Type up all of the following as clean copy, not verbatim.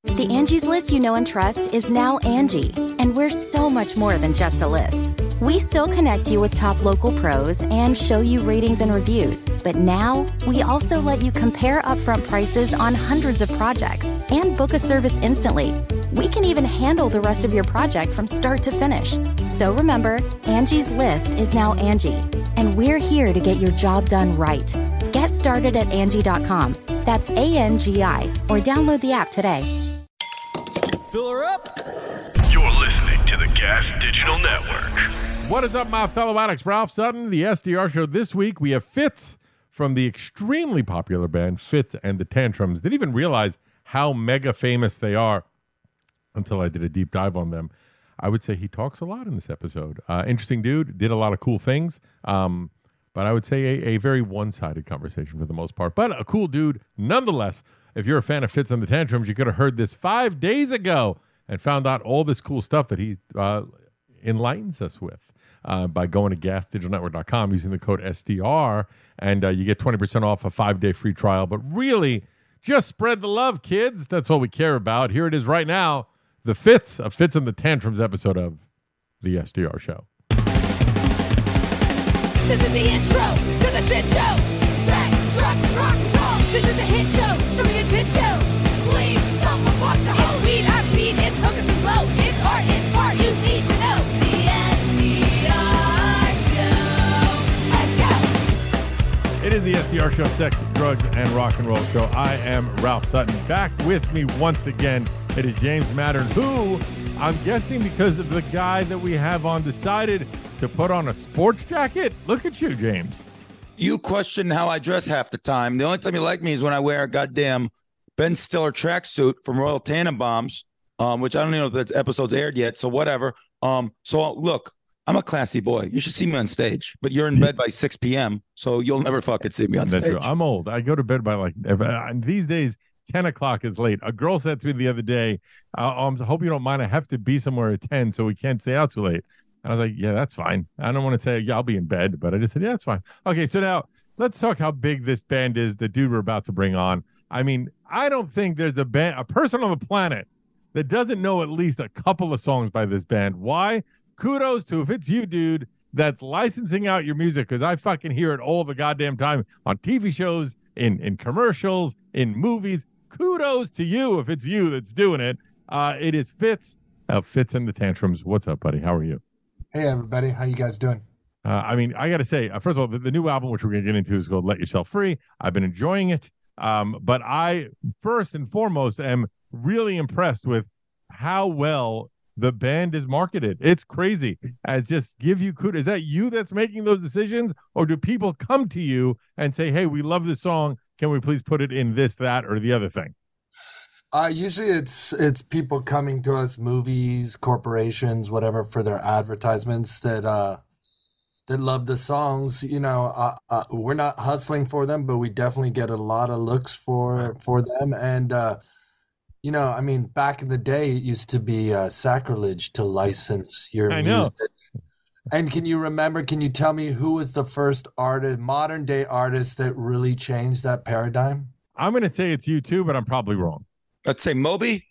The Angie's List you know and trust is now Angie, and we're so much more than just a list. We still connect you with top local pros and show you ratings and reviews, but now we also let you compare upfront prices on hundreds of projects and book a service instantly. We can even handle the rest of your project from start to finish. So remember, Angie's List is now Angie, and we're here to get your job done right. Get started at Angie.com. That's ANGI, or download the app today. Fill her up. You're listening to the Gas Digital Network. What is up, my fellow addicts? Ralph Sutton, the SDR Show. This week, we have Fitz from the extremely popular band Fitz and the Tantrums. Didn't even realize how mega famous they are until I did a deep dive on them. I would say he talks a lot in this episode. Interesting dude, did a lot of cool things. But I would say a very one-sided conversation for the most part. But a cool dude nonetheless. If you're a fan of Fitz and the Tantrums, you could have heard this 5 days ago and found out all this cool stuff that he enlightens us with by going to gasdigitalnetwork.com using the code SDR, and you get 20% off a 5-day free trial. But really, just spread the love, kids. That's all we care about. Here it is right now, the Fitz of Fitz and the Tantrums episode of the SDR Show. This is the intro to the shit show. Sex, drugs, and rock and roll. This is a hit show. Show me a tit show. Please, someone fuck the hoe. It's weed, our beat, it's hookers and blow. It's art, you need to know. The SDR Show. Let's go. It is the SDR Show, Sex, Drugs, and Rock and Roll Show. I am Ralph Sutton. Back with me once again, it is James Mattern, who I'm guessing because of the guy that we have on decided to put on a sports jacket. Look at you, James. You question how I dress half the time. The only time you like me is when I wear a goddamn Ben Stiller tracksuit from Royal Tannenbaums, which I don't even know if that episode's aired yet, so whatever. So look, I'm a classy boy. You should see me on stage, but you're in bed by 6 p.m., so you'll never fucking see me on stage. That's true. I'm old. I go to bed by these days, 10 o'clock is late. A girl said to me the other day, I hope you don't mind. I have to be somewhere at 10, so we can't stay out too late. And I was like, yeah, that's fine. I don't want to say, yeah, I'll be in bed, but I just said, yeah, that's fine. Okay, so now let's talk how big this band is, the dude we're about to bring on. I mean, I don't think there's a person on the planet that doesn't know at least a couple of songs by this band. Why? Kudos to, if it's you, dude, that's licensing out your music, because I fucking hear it all the goddamn time on TV shows, in commercials, in movies. Kudos to you if it's you that's doing it. It is Fitz and the Tantrums. What's up, buddy? How are you? Hey, everybody. How you guys doing? I mean, I got to say, first of all, the new album, which we're going to get into, is called Let Yourself Free. I've been enjoying it. But I, first and foremost, am really impressed with how well the band is marketed. It's crazy. As just give you kudos. Is that you that's making those decisions? Or do people come to you and say, hey, we love this song. Can we please put it in this, that, or the other thing? Usually it's people coming to us, movies, corporations, whatever, for their advertisements that love the songs. You know, we're not hustling for them, but we definitely get a lot of looks for them. And you know, I mean, back in the day, it used to be sacrilege to license your music. And can you tell me who was the first artist, modern day artist, that really changed that paradigm? I'm going to say it's U2, but I'm probably wrong. Let's say Moby.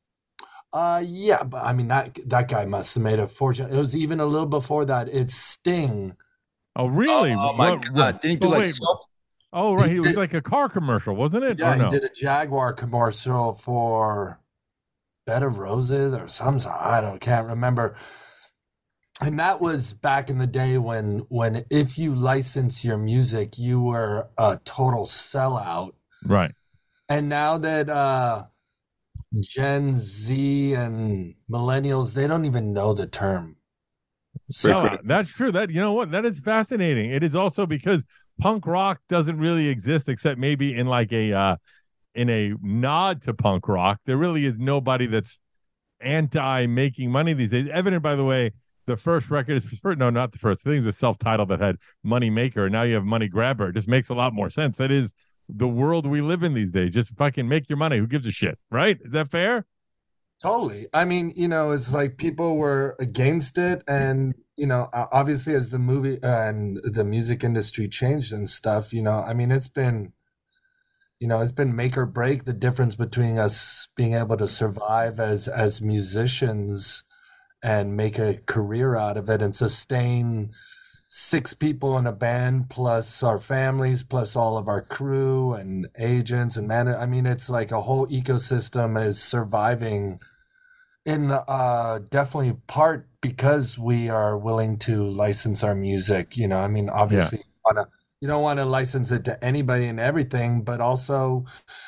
Yeah, but I mean that guy must have made a fortune. It was even a little before that. It's Sting. Oh, really? Oh my God! Didn't he do like soap? Oh, right. He was like a car commercial, wasn't it? Yeah, he did a Jaguar commercial for Bed of Roses or something. Can't remember. And that was back in the day when if you license your music, you were a total sellout. Right. And now that Gen Z and millennials, they don't even know the term. So that's true. That, you know what? That is fascinating. It is also because punk rock doesn't really exist except maybe in like in a nod to punk rock. There really is nobody that's anti making money these days. Evident, by the way, the first record is not the first. I think it was a self-titled that had Money Maker. Now you have Money Grabber. It just makes a lot more sense. That is the world we live in these days. Just fucking make your money. Who gives a shit? Right? Is that fair? Totally. I mean, you know, it's like people were against it, and you know, obviously as the movie and the music industry changed and stuff, you know, I mean, it's been it's been make or break, the difference between us being able to survive as musicians and make a career out of it and sustain 6 people in a band plus our families plus all of our crew and agents and I mean, it's like a whole ecosystem is surviving in definitely part because we are willing to license our music. I mean, obviously you don't want to license it to anybody and everything, but also,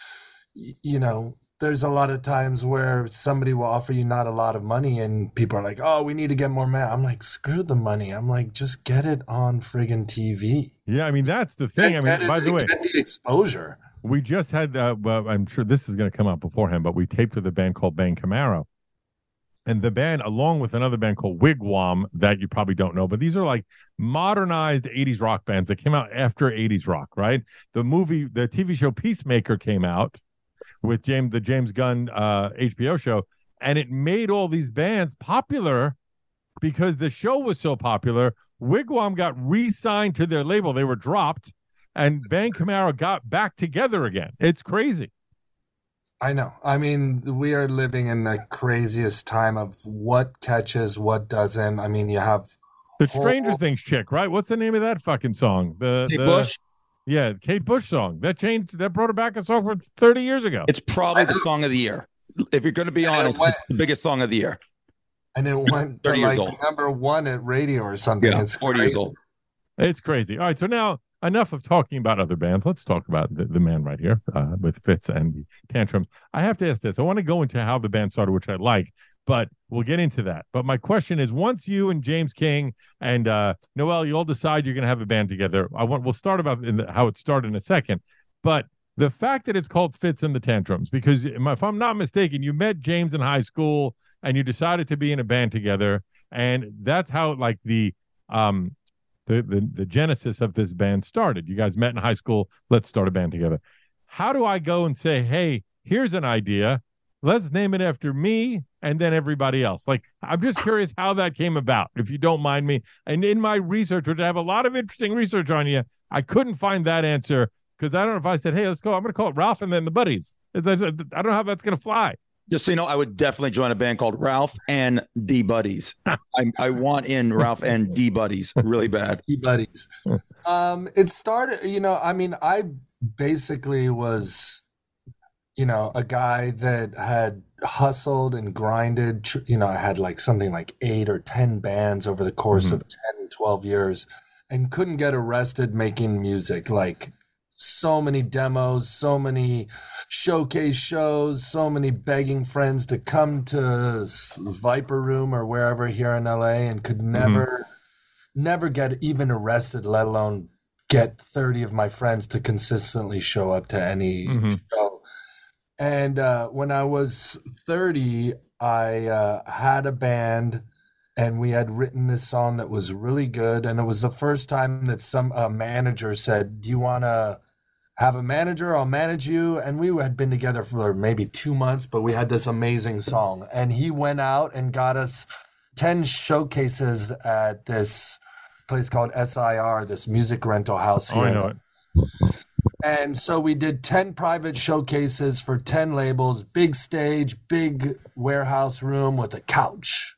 there's a lot of times where somebody will offer you not a lot of money and people are like, oh, we need to get more money. I'm like, screw the money. I'm like, just get it on friggin' TV. Yeah, I mean, that's the thing. I mean, by the way, exposure. We just had, well, I'm sure this is going to come out beforehand, but we taped with a band called Bang Camaro. And the band, along with another band called Wigwam, that you probably don't know, but these are like modernized 80s rock bands that came out after 80s rock, right? The TV show Peacemaker came out with the James Gunn HBO show, and it made all these bands popular because the show was so popular. Wigwam got re-signed to their label. They were dropped, and Bang Camaro got back together again. It's crazy. I know. I mean, we are living in the craziest time of what catches, what doesn't. I mean, you have the Stranger Things chick, right? What's the name of that fucking song? Kate Bush? Yeah, Kate Bush song. That brought her back a song from 30 years ago. It's probably the song of the year. If you're going to be honest, it's the biggest song of the year. And it went to like number 1 at radio or something. Yeah, it's 40 years old. It's crazy. All right, so now enough of talking about other bands. Let's talk about the man right here with Fitz and the Tantrums. I have to ask this. I want to go into how the band started, which I like, but we'll get into that. But my question is, once you and James King and Noel, you all decide you're going to have a band together, we'll start about how it started in a second. But the fact that it's called Fitz and the Tantrums, because if I'm not mistaken, you met James in high school and you decided to be in a band together, and that's how like the genesis of this band started. You guys met in high school. Let's start a band together. How do I go and say, hey, here's an idea. Let's name it after me and then everybody else? Like, I'm just curious how that came about, if you don't mind me. And in my research, which I have a lot of interesting research on you, I couldn't find that answer because I don't know if I said, hey, let's go. I'm going to call it Ralph and then the Buddies. I don't know how that's going to fly. Just so you know, I would definitely join a band called Ralph and D Buddies. I want in Ralph and D Buddies really bad. D Buddies. It started, I mean, I basically was, a guy that had hustled and grinded. I had like something like 8 or 10 bands over the course of 10, 12 years and couldn't get arrested making music. Like, so many demos, so many showcase shows, so many begging friends to come to Viper Room or wherever here in LA, and could never get even arrested, let alone get 30 of my friends to consistently show up to any show. And when I was 30, I had a band, and we had written this song that was really good. And it was the first time that a manager said, do you want to have a manager? I'll manage you. And we had been together for maybe 2 months, but we had this amazing song. And he went out and got us 10 showcases at this place called SIR, this music rental house here. Oh, I know it. And so we did 10 private showcases for 10 labels, big stage, big warehouse room with a couch.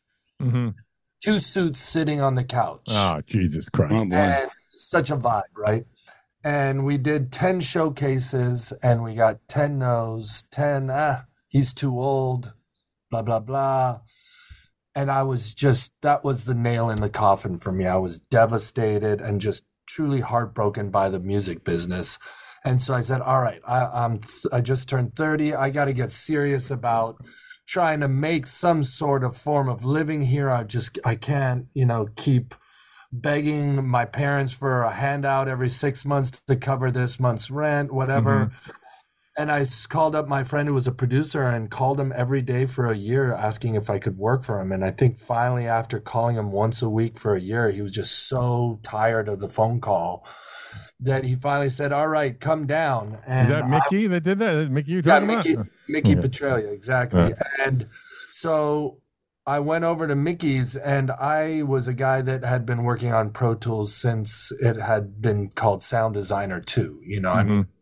2 suits sitting on the couch. Oh, Jesus Christ. Oh, boy. And such a vibe, right? And we did 10 showcases, and we got 10 no's, 10, he's too old, blah, blah, blah. And that was the nail in the coffin for me. I was devastated and just truly heartbroken by the music business. And so I said, all right, I just turned 30. I got to get serious about trying to make some sort of form of living here. I can't, keep begging my parents for a handout every 6 months to cover this month's rent, whatever. And I called up my friend who was a producer and called him every day for a year asking if I could work for him. And I think finally, after calling him once a week for a year, he was just so tired of the phone call that he finally said, all right, come down. And is that Mickey that did that? Mickey you're talking about? Mickey Petralia, exactly. And so I went over to Mickey's, and I was a guy that had been working on Pro Tools since it had been called Sound Designer 2. I mean, like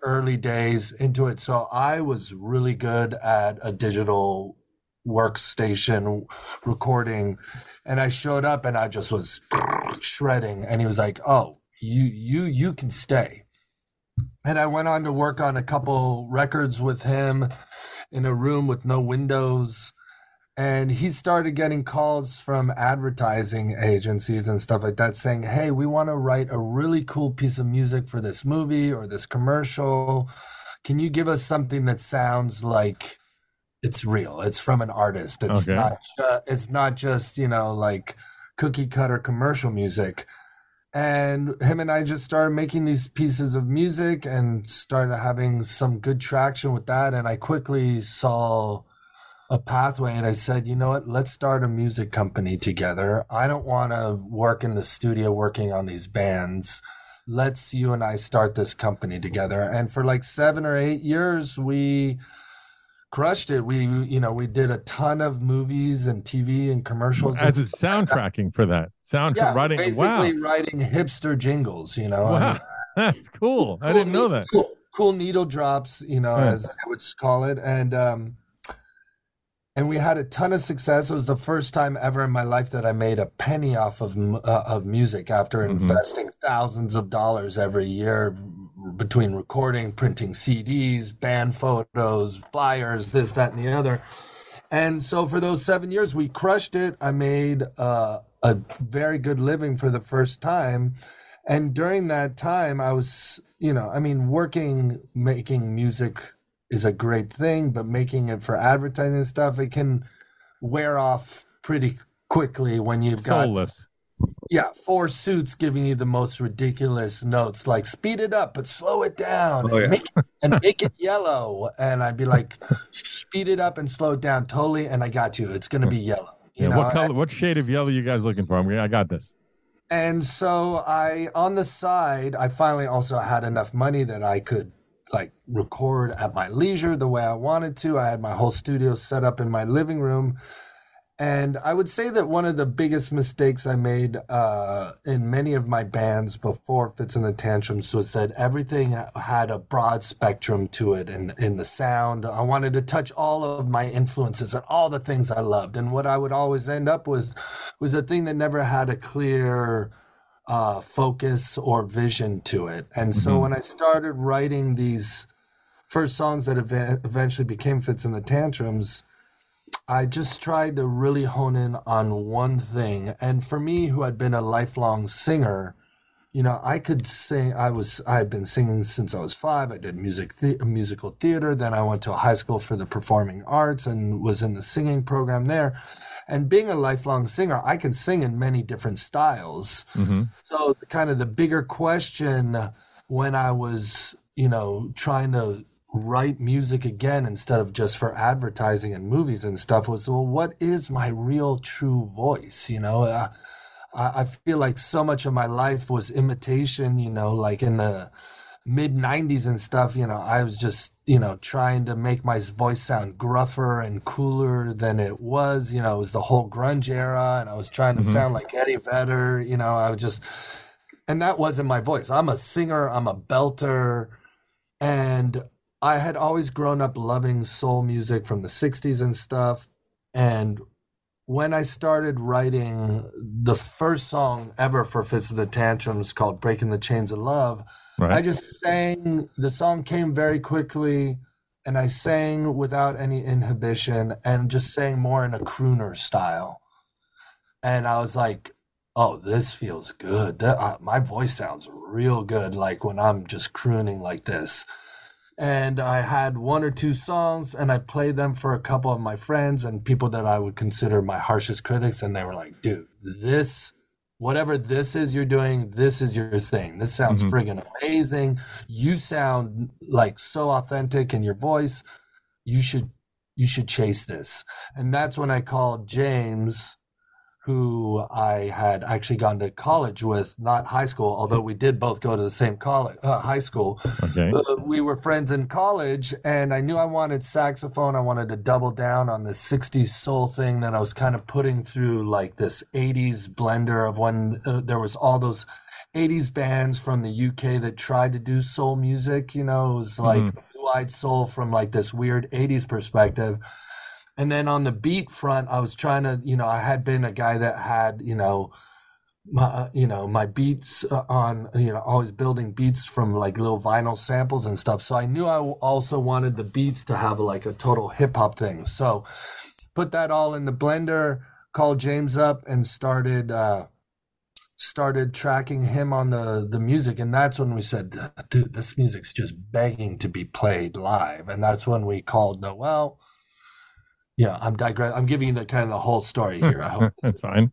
early days into it. So I was really good at a digital workstation recording, and I showed up and I just was shredding, and he was like, oh, you can stay. And I went on to work on a couple records with him in a room with no windows. And he started getting calls from advertising agencies and stuff like that saying, hey, we want to write a really cool piece of music for this movie or this commercial. Can you give us something that sounds like it's real? It's from an artist. It's not just, like cookie cutter commercial music. And him and I just started making these pieces of music and started having some good traction with that. And I quickly saw a pathway, and I said, you know what, let's start a music company together. I don't want to work in the studio working on these bands. Let's you and I start this company together. And for like 7 or 8 years, we crushed it. We did a ton of movies and TV and commercials. As a soundtracking for that. Writing. Basically writing hipster jingles, Wow. I mean, That's cool. I didn't know that. Cool needle drops, as I would call it. And we had a ton of success. It was the first time ever in my life that I made a penny off of music after investing thousands of dollars every year between recording, printing CDs, band photos, flyers, this, that, and the other. And so for those 7 years, we crushed it. I made a very good living for the first time. And during that time, I was, making music is a great thing, but making it for advertising and stuff, it can wear off pretty quickly when you've got soulless. 4 suits giving you the most ridiculous notes, like speed it up but slow it down make it yellow. And I'd be like, speed it up and slow it down totally, and I got you. It's gonna be yellow. You know? What color? What shade of yellow you guys looking for? I got this. And so on the side, I finally also had enough money that I could record at my leisure the way I wanted to. I had my whole studio set up in my living room. And I would say that one of the biggest mistakes I made in many of my bands before Fitz and the Tantrums was that everything had a broad spectrum to it in the sound. I wanted to touch all of my influences and all the things I loved. And what I would always end up with was a thing that never had a clear focus or vision to it. And so when I started writing these first songs that eventually became Fitz and the Tantrums, I just tried to really hone in on one thing. And for me, who had been a lifelong singer, I could sing. I had been singing since I was 5. I did musical theater. Then I went to a high school for the performing arts and was in the singing program there. And being a lifelong singer, I can sing in many different styles. So the bigger question when I was, trying to write music again instead of just for advertising and movies and stuff was, well, what is my real true voice? I feel like so much of my life was imitation, like in the mid 90s and stuff, I was just, trying to make my voice sound gruffer and cooler than it was. It was the whole grunge era, and I was trying to sound like Eddie Vedder, and that wasn't my voice. I'm a singer, I'm a belter, and I had always grown up loving soul music from the 60s and stuff. And when I started writing the first song ever for Fitz and the Tantrums called Breaking the Chains of Love, I just sang. The song came very quickly, and I sang without any inhibition and just sang more in a crooner style. And I was like, oh, this feels good. My voice sounds real good, like when I'm just crooning like this. And I had 1 or 2 songs, and I played them for a couple of my friends and people that I would consider my harshest critics. And they were like, dude, whatever this is you're doing, this is your thing. This sounds friggin' amazing. You sound like so authentic in your voice. You should chase this. And that's when I called James, who I had actually gone to college with, not high school, although we did both go to the same college, high school. Okay. We were friends in college, and I knew I wanted saxophone. I wanted to double down on the 60s soul thing that I was kind of putting through, like this 80s blender of when there was all those 80s bands from the UK that tried to do soul music. You know, it was like blue-eyed soul from like this weird 80s perspective. And then on the beat front, I was trying to, I had been a guy that had, my beats on, always building beats from like little vinyl samples and stuff. So I knew I also wanted the beats to have like a total hip hop thing. So put that all in the blender, called James up and started tracking him on the music. And that's when we said, dude, this music's just begging to be played live. And that's when we called Noel. I'm giving you the whole story here. I hope that's fine.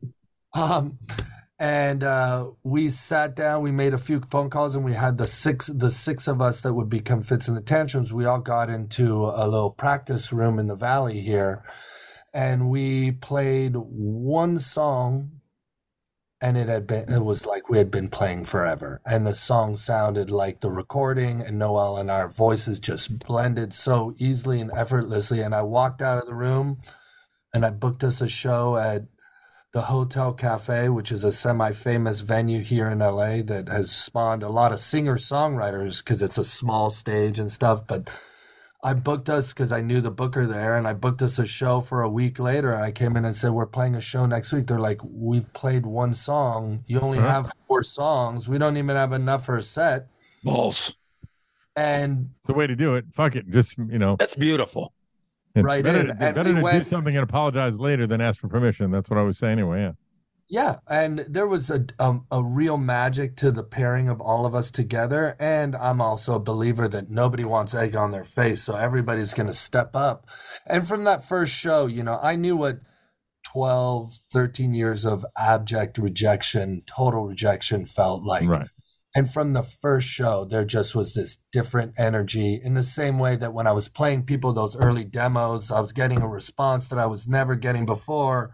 And we sat down, we made a few phone calls, and we had the six of us that would become Fitz and the Tantrums. We all got into a little practice room in the Valley here, and we played one song, and it was like we had been playing forever. And the song sounded like the recording, and Noel and our voices just blended so easily and effortlessly. And I walked out of the room and I booked us a show at the Hotel Cafe, which is a semi-famous venue here in LA that has spawned a lot of singer-songwriters because it's a small stage and stuff. But I booked us because I knew the booker there, and I booked us a show for a week later. And I came in and said, we're playing a show next week. They're like, we've played one song. You only have 4 songs. We don't even have enough for a set. Balls. And it's the way to do it. Fuck it. Just, That's beautiful. It's right. better to do something and apologize later than ask for permission. That's what I was saying anyway. Yeah. Yeah, and there was a real magic to the pairing of all of us together, and I'm also a believer that nobody wants egg on their face, so everybody's going to step up. And from that first show, I knew what 12, 13 years of abject rejection, total rejection felt like. Right. And from the first show, there just was this different energy, in the same way that when I was playing people those early demos, I was getting a response that I was never getting before.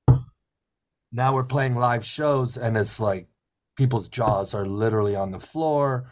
Now we're playing live shows, and it's like people's jaws are literally on the floor.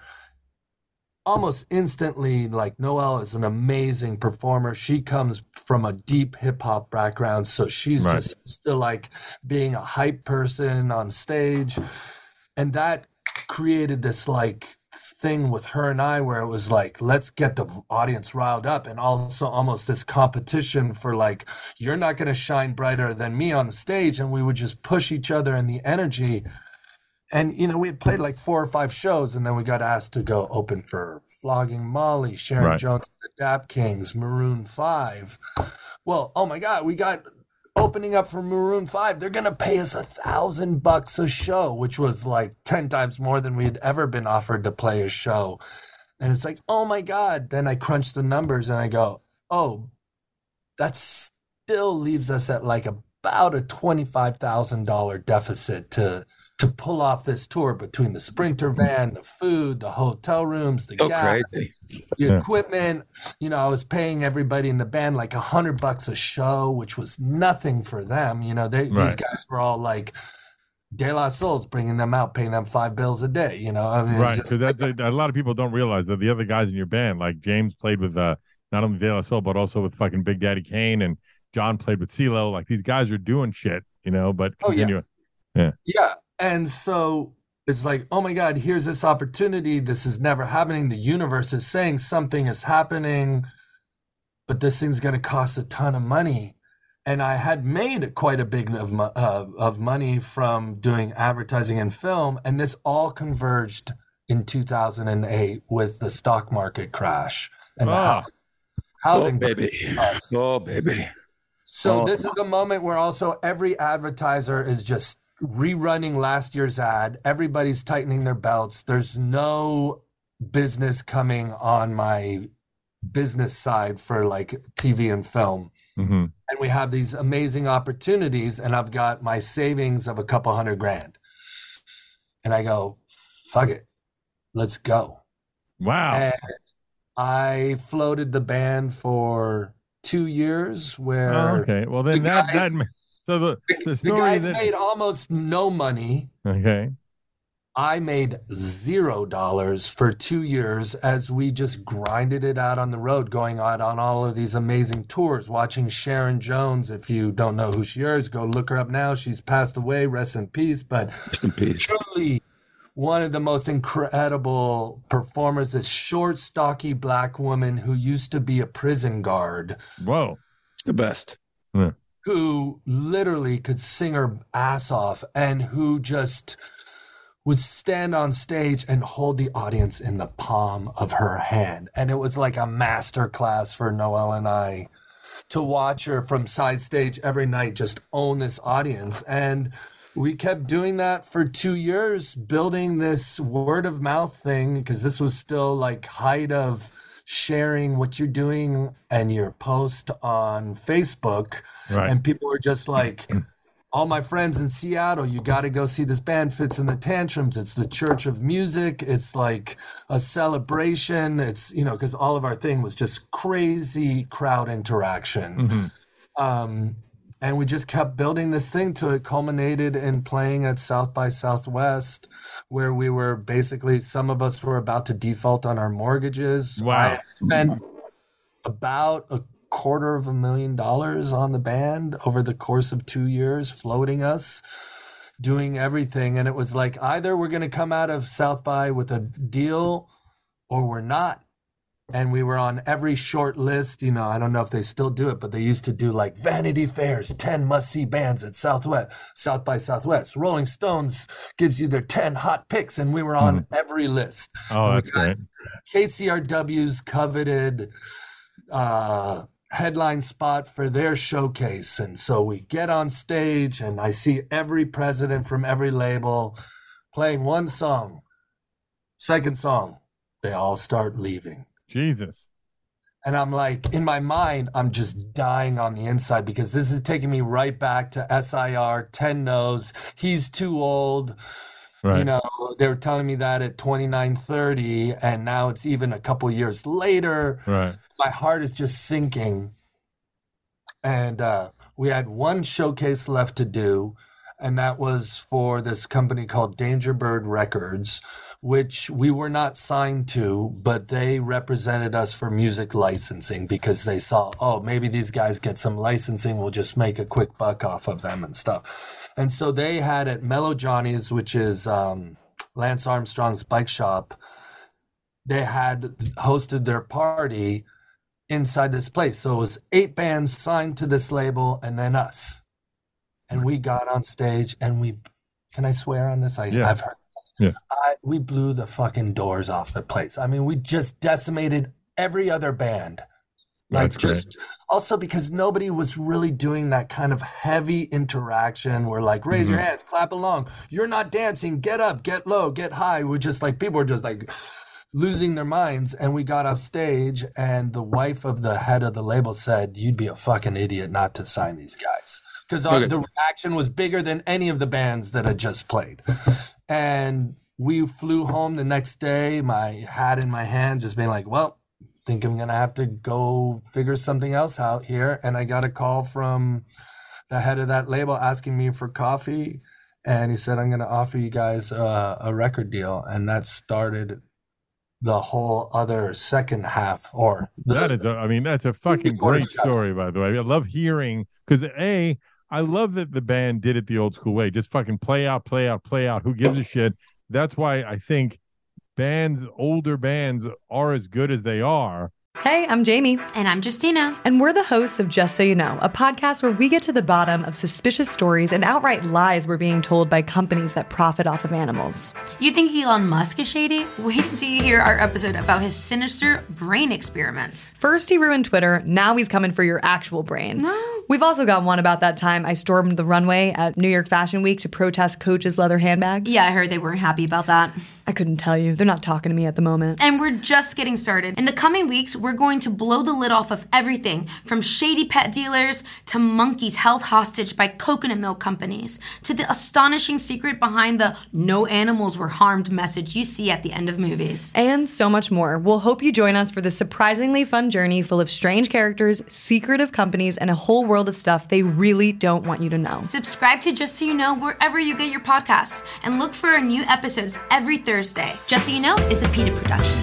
Almost instantly, like, Noel is an amazing performer. She comes from a deep hip hop background, so she's just still like being a hype person on stage. And that created this like thing with her and I where it was like, let's get the audience riled up, and also almost this competition for like, you're not going to shine brighter than me on the stage. And we would just push each other in the energy. And, we had played like 4 or 5 shows, and then we got asked to go open for Flogging Molly, Sharon Jones, the Dap Kings, Maroon 5. Well, oh my God, we got opening up for Maroon 5. They're going to pay us $1,000 a show, which was like 10 times more than we'd ever been offered to play a show. And it's like, oh my God. Then I crunch the numbers and I go, oh, that still leaves us at like about a $25,000 deficit to pull off this tour, between the Sprinter van, the food, the hotel rooms, the gas, crazy. the equipment. I was paying everybody in the band like $100 a show, which was nothing for them. These guys were all like De La Soul's bringing them out, paying them $5 a day. Right. Because that's a lot of people don't realize that the other guys in your band, like James played with not only De La Soul but also with fucking Big Daddy Kane, and John played with CeeLo. Like, these guys are doing shit, but continue. Yeah. And so it's like, oh my God, here's this opportunity. This is never happening. The universe is saying something is happening, but this thing's going to cost a ton of money. And I had made quite a bit of money from doing advertising and film. And this all converged in 2008 with the stock market crash and the housing. Oh, baby. So this is a moment where also every advertiser is just rerunning last year's ad. Everybody's tightening their belts. There's no business coming on my business side for like TV and film. Mm-hmm. And we have these amazing opportunities, and I've got my savings of a couple $100,000. And I go, fuck it, let's go. Wow. And I floated the band for 2 years where okay. Well, then So the The story guys that made almost no money. okay. I made $0 for 2 years as we just grinded it out on the road, going out on all of these amazing tours, watching Sharon Jones. If you don't know who she is, go look her up now. She's passed away, rest in peace. But Rest in peace. truly one of the most incredible performers, this short, stocky black woman who used to be a prison guard, Whoa. It's the best. who literally could sing her ass off and who just would stand on stage and hold the audience in the palm of her hand. And it was like a master class for Noel and I to watch her from side stage every night just own this audience. And we kept doing that for 2 years, building this word of mouth thing, because this was still like height of sharing what you're doing and your post on Facebook. Right. And people were just like, all my friends in Seattle, you got to go see this band, Fitz and the Tantrums. It's the Church of Music. It's like a celebration. It's, you know, because all of our thing was just crazy crowd interaction. And we just kept building this thing till it culminated in playing at South by Southwest, where we were basically, some of us were about to default on our mortgages. Wow. I spent about $250,000 on the band over the course of 2 years, floating us, doing everything. And it was like, either we're going to come out of South by with a deal or we're not. And we were on every short list. You know, I don't know if they still do it, but they used to do like Vanity Fair's 10 must-see bands at South by Southwest. Rolling Stones gives you their 10 hot picks, and we were on every list. Oh, that's great. KCRW's coveted headline spot for their showcase. And so we get on stage and I see every president from every label playing one song. Second song, they all start leaving. Jesus. And I'm like, in my mind, I'm just dying on the inside because this is taking me right back to SIR, 10 No's. He's too old. Right. You know, they were telling me that at 29, 30, and now it's even a couple years later. Right. My heart is just sinking. And we had one showcase left to do, and that was for this company called Danger Bird Records, which we were not signed to, but they represented us for music licensing because they saw, oh, maybe these guys get some licensing, we'll just make a quick buck off of them and stuff. And so they had at Mellow Johnny's, which is Lance Armstrong's bike shop, they had hosted their party inside this place. So it was 8 bands signed to this label and then us. And we got on stage and we, can I swear on this? I've heard. Yeah. We blew the fucking doors off the place. I mean, we just decimated every other band. Like, That's great. just also because nobody was really doing that kind of heavy interaction where like, raise your hands, clap along. You're not dancing, get up, get low, get high. We're just like, people were just like losing their minds. And we got off stage and the wife of the head of the label said, you'd be a fucking idiot not to sign these guys. Because the reaction was bigger than any of the bands that had just played. And we flew home the next day, my hat in my hand, just being like, well, think I'm going to have to go figure something else out here. And I got a call from the head of that label asking me for coffee. And he said, I'm going to offer you guys a record deal. And that started the whole other second half. That's a fucking great story, by the way. I love hearing, because I love that the band did it the old school way. Just fucking play out. Who gives a shit? That's why I think older bands are as good as they are. Hey, I'm Jamie. And I'm Justina. And we're the hosts of Just So You Know, a podcast where we get to the bottom of suspicious stories and outright lies we're being told by companies that profit off of animals. You think Elon Musk is shady? Wait until you hear our episode about his sinister brain experiments. First he ruined Twitter, now he's coming for your actual brain. No. We've also got one about that time I stormed the runway at New York Fashion Week to protest Coach's leather handbags. Yeah, I heard they weren't happy about that. I couldn't tell you. They're not talking to me at the moment. And we're just getting started. In the coming weeks, we're going to blow the lid off of everything from shady pet dealers to monkeys held hostage by coconut milk companies to the astonishing secret behind the no animals were harmed message you see at the end of movies. And so much more. We'll hope you join us for this surprisingly fun journey full of strange characters, secretive companies, and a whole world of stuff they really don't want you to know. Subscribe to Just So You Know wherever you get your podcasts and look for our new episodes every Thursday. Just So You Know is a PETA production.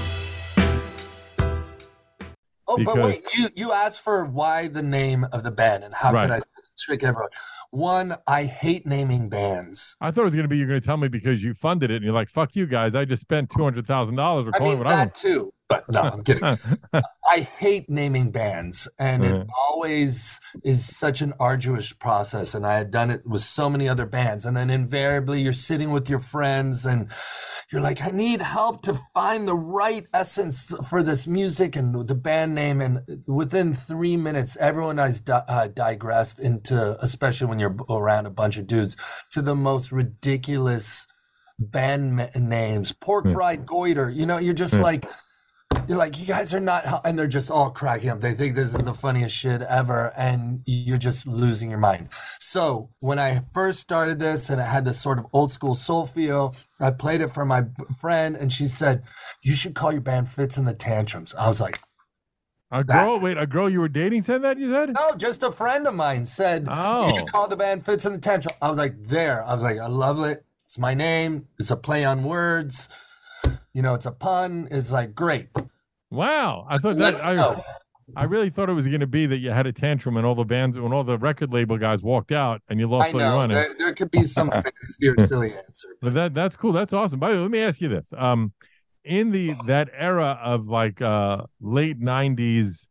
Oh, but wait, you asked for why the name of the band and how could I trick everyone. One, I hate naming bands. I thought it was going to be you're going to tell me because you funded it and you're like, fuck you guys. I just spent $200,000 or calling what I want. That too. But no, I'm kidding. I hate naming bands, and it always is such an arduous process. And I had done it with so many other bands, and then invariably you're sitting with your friends, and you're like, I need help to find the right essence for this music and the band name. And within 3 minutes, everyone has digressed into, especially when you're around a bunch of dudes, to the most ridiculous band names. Pork Fried Goiter. You know, you're just like. You're like, you guys are not, and they're just all cracking up. They think this is the funniest shit ever, and you're just losing your mind. So when I first started this, and it had this sort of old school soul feel, I played it for my friend, and she said, you should call your band Fitz and the Tantrums. I was like, a girl you were dating said that, you said? No, just a friend of mine said, you should call the band Fitz and the Tantrums. I was like, I love it. It's my name. It's a play on words. You know, it's a pun. It's like, great. Wow. I thought I really thought it was going to be that you had a tantrum and all the bands, when all the record label guys walked out and you lost all your money. There could be some fancy or silly answer. But that's cool. That's awesome. By the way, let me ask you this. In that era of like late 90s,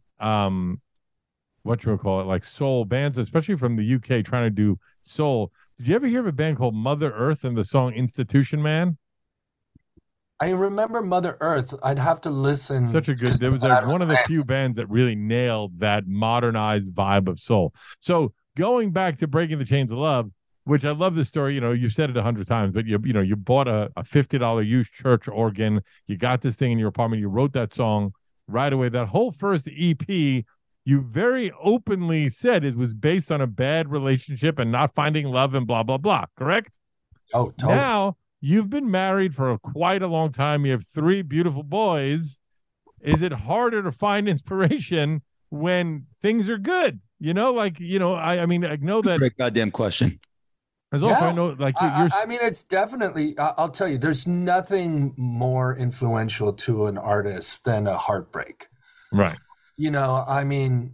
what you would call it, like soul bands, especially from the UK trying to do soul. Did you ever hear of a band called Mother Earth and the song Institution Man? I remember Mother Earth. I'd have to listen. There was one of the few bands that really nailed that modernized vibe of soul. So going back to Breaking the Chains of Love, which I love this story. You know, you've said it 100 times, but you bought a $50 used church organ. You got this thing in your apartment. You wrote that song right away. That whole first EP, you very openly said it was based on a bad relationship and not finding love and blah, blah, blah. Correct? Oh, totally. Now, you've been married for quite a long time. You have 3 beautiful boys. Is it harder to find inspiration when things are good? You know, like, you know, I mean, I know that. Great goddamn question. There's also, I know, like, I mean, it's definitely, I'll tell you, there's nothing more influential to an artist than a heartbreak. Right. You know, I mean,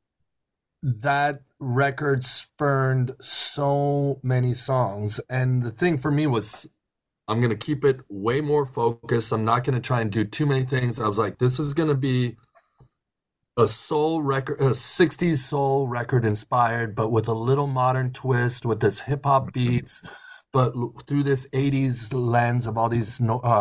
that record spurned so many songs. And the thing for me was, I'm going to keep it way more focused. I'm not going to try and do too many things. I was like, this is going to be a soul record, a 60s soul record inspired, but with a little modern twist, with this hip hop beats, but through this 80s lens of all these,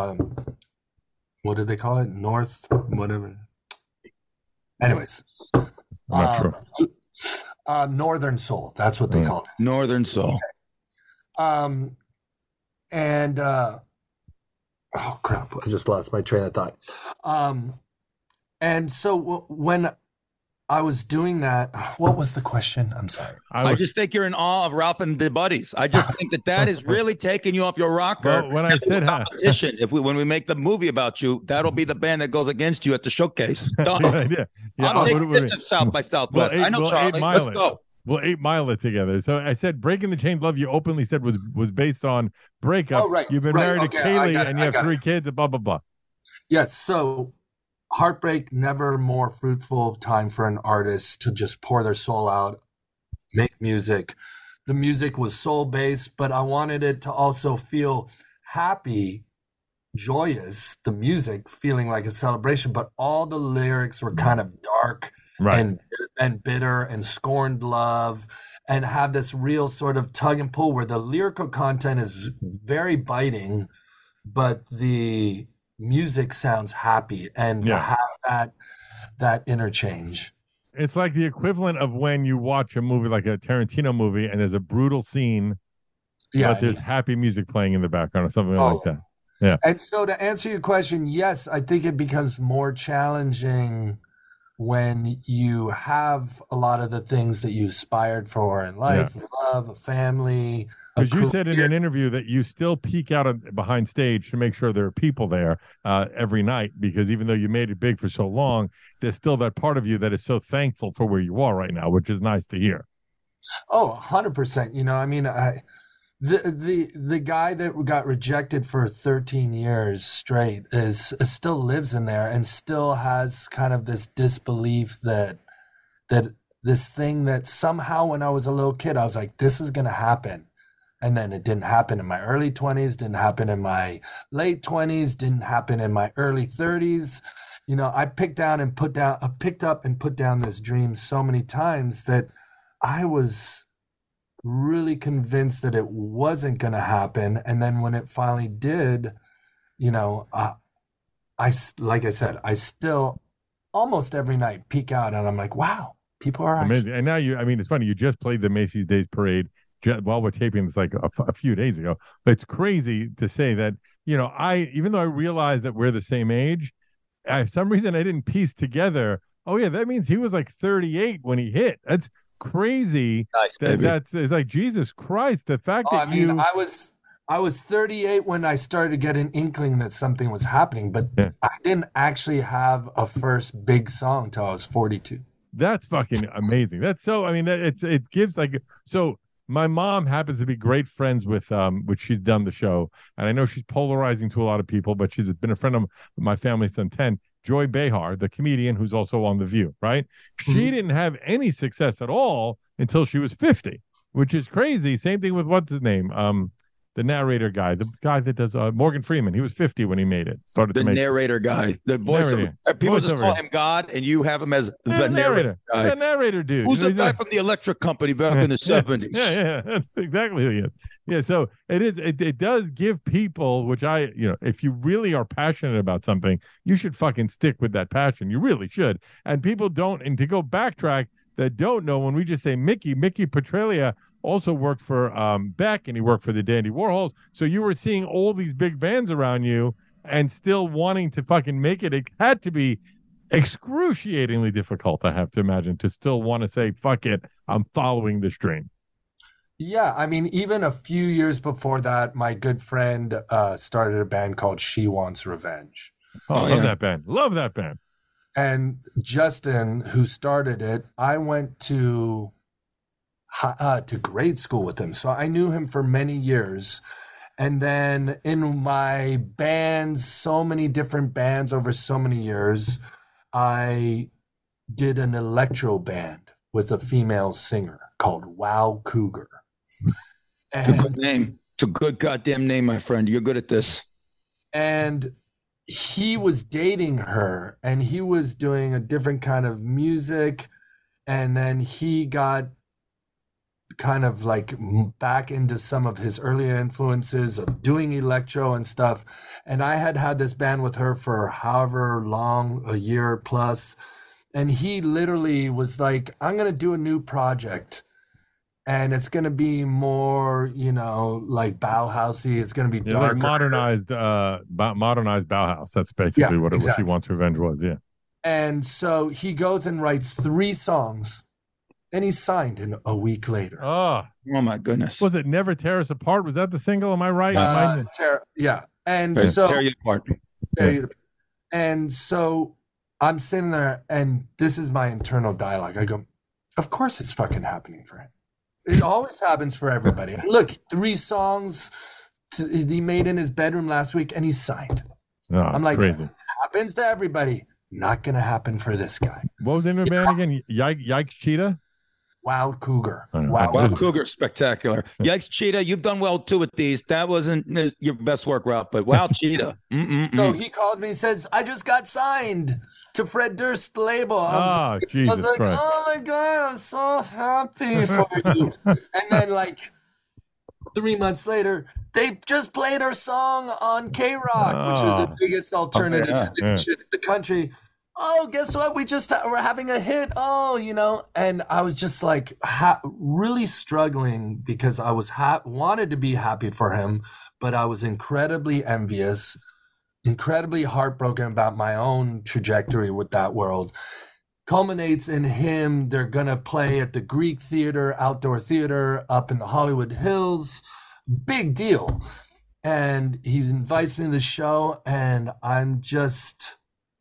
what do they call it? North, whatever. Anyways. I'm not sure. Northern soul. That's what they call it. Northern soul. Okay. And oh crap, I just lost my train of thought. And so when I was doing that, what was the question? I'm sorry. I just think you're in awe of Ralph and the Buddies. I just think that is really taking you off your rocker. Well, when I said competition, when we make the movie about you, that'll be the band that goes against you at the showcase. Done. Yeah. I'll take this to South by Southwest. I know, Charlie. Let's go. We'll 8 Mile it together. So I said Breaking the Chains Love, you openly said was based on breakup. Oh, right. You've been married to Kaylee and you have 3 kids and blah, blah, blah. Yes. So heartbreak, never more fruitful time for an artist to just pour their soul out, make music. The music was soul based, but I wanted it to also feel happy, joyous, the music feeling like a celebration, but all the lyrics were kind of dark. Right. And bitter and scorned love, and have this real sort of tug and pull where the lyrical content is very biting, but the music sounds happy, and to have that interchange. It's like the equivalent of when you watch a movie like a Tarantino movie and there's a brutal scene, but there's happy music playing in the background or something like that. Yeah. And so to answer your question, yes, I think it becomes more challenging when you have a lot of the things that you aspired for in life, love, a family. Because you said in an interview that you still peek out behind stage to make sure there are people there every night, because even though you made it big for so long, there's still that part of you that is so thankful for where you are right now, which is nice to hear. Oh, 100%. You know, I mean, the guy that got rejected for 13 years straight is still lives in there and still has kind of this disbelief that this thing that somehow when I was a little kid, I was like, this is going to happen. And then it didn't happen in my early 20s, didn't happen in my late 20s, didn't happen in my early 30s. You know, I picked up and put down this dream so many times that I was really convinced that it wasn't going to happen. And then when it finally did, you know, like I said, I still almost every night peek out and I'm like, wow, people are amazing. And now it's funny. You just played the Macy's Days Parade while we're taping this like a few days ago. But it's crazy to say that, you know, even though I realize that we're the same age, for some reason I didn't piece together, oh yeah, that means he was like 38 when he hit. That's crazy. Nice, baby. It's like, Jesus Christ, the fact that I was 38 when I started to get an inkling that something was happening, but I didn't actually have a first big song till I was 42. That's fucking amazing. That's so, I mean, it gives like, so my mom happens to be great friends with, which she's done the show. And I know she's polarizing to a lot of people, but she's been a friend of my family since 10. Joy Behar, the comedian who's also on The View, right? She didn't have any success at all until she was 50, which is crazy. Same thing with what's his name? The narrator guy, the guy that does Morgan Freeman. He was 50 when he made it. The narrator guy, the voice of people just call him God, and you have him as the narrator guy. The narrator dude. Who's the guy from the electric company back in the 70s? Yeah, that's exactly who he is. Yeah, so it does give people, which if you really are passionate about something, you should fucking stick with that passion. You really should. And people don't, and to go backtrack, that don't know, when we just say Mickey Petralia also worked for Beck, and he worked for the Dandy Warhols. So you were seeing all these big bands around you and still wanting to fucking make it. It had to be excruciatingly difficult, I have to imagine, to still want to say, fuck it, I'm following this dream. Yeah, I mean, even a few years before that, my good friend started a band called She Wants Revenge. Oh, love that band. Love that band. And Justin, who started it, I went to grade school with him. So I knew him for many years. And then in my bands, so many different bands over so many years, I did an electro band with a female singer called Wow Cougar. It's a good name. It's a good goddamn name, my friend. You're good at this. And he was dating her, and he was doing a different kind of music. And then he got kind of like back into some of his earlier influences of doing electro and stuff. And I had this band with her for however long, a year plus. And he literally was like, I'm going to do a new project. And it's going to be more, like Bauhausy. It's going to be darker. Like modernized Bauhaus. That's basically what She Wants Revenge was, yeah. And so he goes and writes 3 songs. And he's signed in a week later. Oh my goodness. Was it Never Tear Us Apart? Was that the single? Am I right? Yeah. And Tear You Apart. And so I'm sitting there, and this is my internal dialogue. I go, of course it's fucking happening for him. It always happens for everybody. Look, 3 songs he made in his bedroom last week, and he's signed. Oh, I'm like, crazy. Happens to everybody. Not going to happen for this guy. What was the name of the band again? Yikes Cheetah? Wild Cougar. Wild Cougar, spectacular. Yikes Cheetah, you've done well too with these. That wasn't your best work route, but Wild Cheetah. So he calls me and says, I just got signed to Fred Durst's label. Jesus I was like, Christ. oh my God, I'm so happy for you. And then like 3 months later, they just played our song on K-Rock, which was the biggest alternative station in the country. oh, guess what? We're having a hit. Oh, and I was just like really struggling because I was wanted to be happy for him, but I was incredibly envious, incredibly heartbroken about my own trajectory with that world. Culminates in him. They're going to play at the Greek Theater, outdoor theater up in the Hollywood Hills. Big deal. And he invites me to the show, and I'm just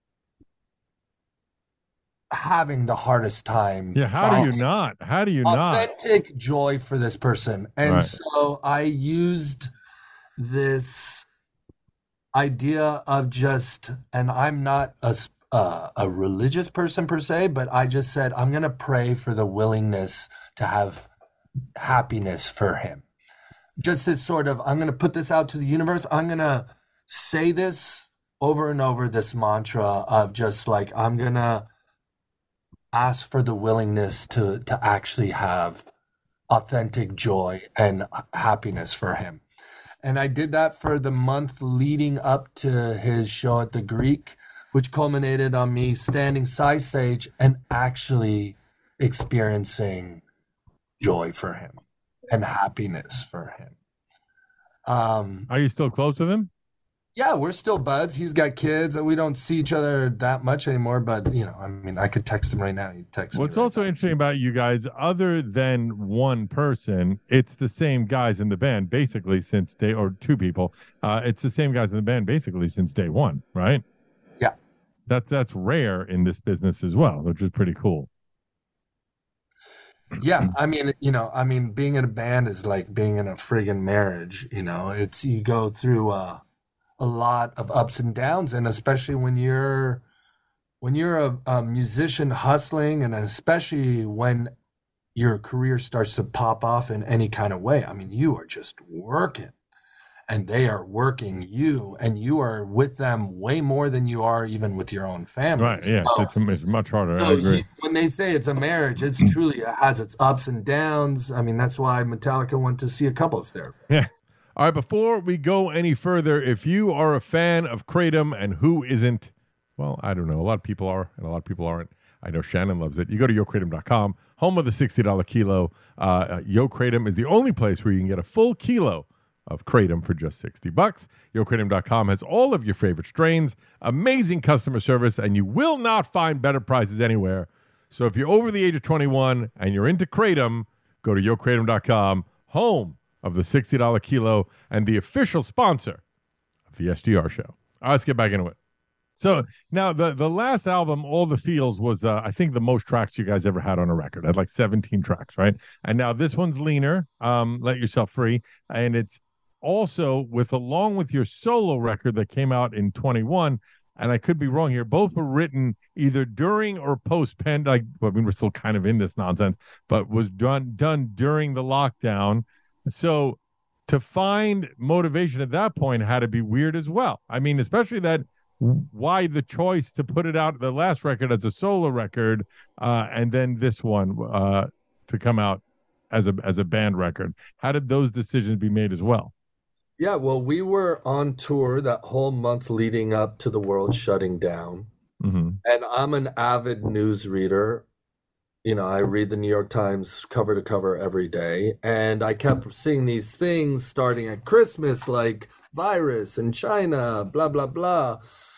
having the hardest time. Yeah, how do you not? Authentic joy for this person. And Right. so I used this idea of and I'm not a religious person per se, but I just said, I'm going to pray for the willingness to have happiness for him. Just this sort of, I'm going to put this out to the universe. I'm going to say this over and over, this mantra of just like, I'm going to ask for the willingness to actually have authentic joy and happiness for him. And I did that for the month leading up to his show at the Greek, which culminated on me standing side stage and actually experiencing joy for him and happiness for him. Are you still close with him? Yeah, we're still buds. He's got kids, and we don't see each other that much anymore. But I could text him right now. He'd text me. What's right also now. interesting about you guys, other than one person, it's the same guys in the band basically since or two people. It's the same guys in the band basically since day one, right? Yeah. That's rare in this business as well, which is pretty cool. Yeah, I mean, being in a band is like being in a friggin' marriage. It's you go through a lot of ups and downs, and especially when you're a musician hustling, and especially when your career starts to pop off in any kind of way. I mean, you are just working, and they are working you, and you are with them way more than you are even with your own family. Right, yeah, it's much harder. So I agree. when they say it's a marriage, it has its ups and downs. I mean, that's why Metallica went to see a couples therapy. Yeah. All right, before we go any further, if you are a fan of Kratom, and who isn't, well, I don't know. A lot of people are, and a lot of people aren't. I know Shannon loves it. You go to YoKratom.com, home of the $60 kilo. Yo Kratom is the only place where you can get a full kilo of Kratom for just $60. YoKratom.com has all of your favorite strains, amazing customer service, and you will not find better prices anywhere. So if you're over the age of 21 and you're into Kratom, go to YoKratom.com, home of the $60 kilo and the official sponsor of the SDR show. All right, let's get back into it. So now the last album, All the Feels, was I think the most tracks you guys ever had on a record. I had like 17 tracks, right? And now this one's leaner, Let Yourself Free, and it's also along with your solo record that came out in 21. And I could be wrong here. Both were written either during or post-pandemic. I mean, we're still kind of in this nonsense, but was done during the lockdown. So to find motivation at that point had to be weird as well. I mean, especially why the choice to put it out, the last record as a solo record, and then this one to come out as a band record. How did those decisions be made as well? Yeah, well, we were on tour that whole month leading up to the world shutting down. Mm-hmm. And I'm an avid news reader. I read the New York Times cover to cover every day. And I kept seeing these things starting at Christmas, like virus in China, blah, blah, blah.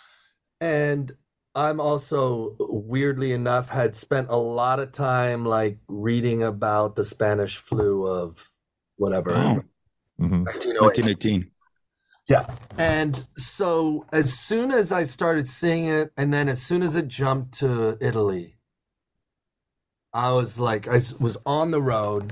And I'm also, weirdly enough, had spent a lot of time like reading about the Spanish flu of whatever. Mm-hmm. 1918. Yeah. And so as soon as I started seeing it, and then as soon as it jumped to Italy, I was on the road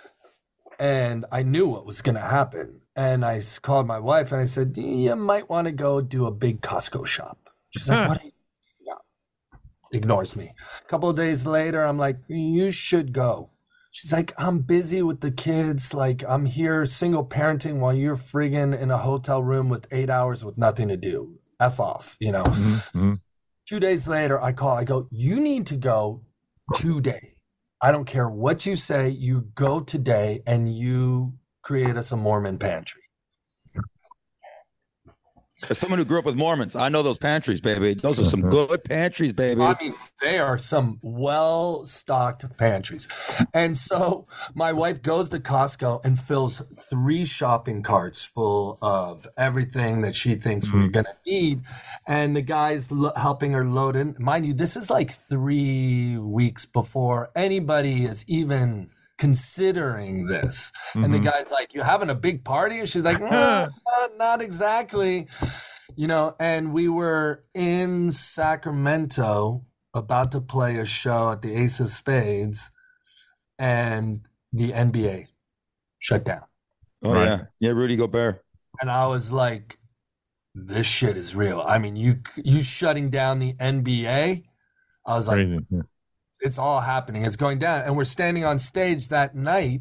and I knew what was going to happen. And I called my wife and I said, you might want to go do a big Costco shop. She's like, what are you doing? Ignores me. A couple of days later, I'm like, you should go. She's like, I'm busy with the kids. Like, I'm here single parenting while you're friggin' in a hotel room with 8 hours with nothing to do. F off, Mm-hmm. 2 days later, I call. I go, you need to go today. I don't care what you say. You go today and you create us a Mormon pantry. As someone who grew up with Mormons, I know those pantries, baby. Those are some good pantries, baby. I mean, they are some well-stocked pantries. And so my wife goes to Costco and fills 3 shopping carts full of everything that she thinks we're going to need. And the guy's helping her load in. Mind you, this is like 3 weeks before anybody is even considering this. And the guy's like, you having a big party? And she's like, no, not exactly. You know, and we were in Sacramento about to play a show at the Ace of Spades, and the NBA shut down. Oh, right. Yeah, Rudy Gobert. And I was like, this shit is real. I mean, you shutting down the NBA? I was like, crazy. It's all happening. It's going down. And we're standing on stage that night.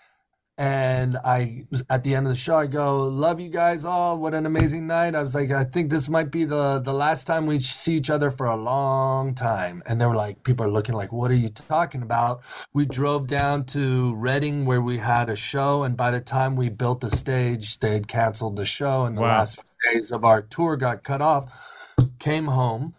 And at the end of the show, I go, love you guys all. What an amazing night. I was like, I think this might be the last time we see each other for a long time. And they were like, people are looking like, what are you talking about? We drove down to Reading where we had a show. And by the time we built the stage, they had canceled the show. And the last few days of our tour got cut off. Came home.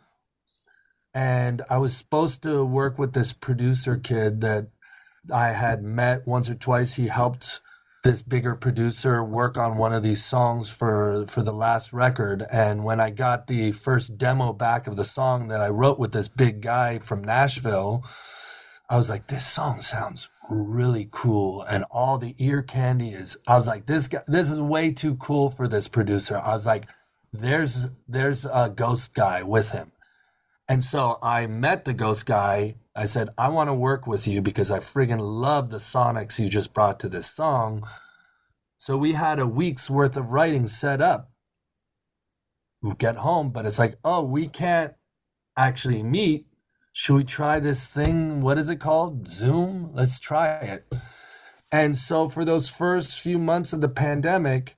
And I was supposed to work with this producer kid that I had met once or twice. He helped this bigger producer work on one of these songs for the last record. And when I got the first demo back of the song that I wrote with this big guy from Nashville, I was like, this song sounds really cool. And all the ear candy I was like, this is way too cool for this producer. I was like, there's a ghost guy with him. And so I met the ghost guy. I said, I want to work with you because I friggin' love the sonics you just brought to this song. So we had a week's worth of writing set up. We get home, but it's like, oh, we can't actually meet. Should we try this thing? What is it called? Zoom? Let's try it. And so for those first few months of the pandemic,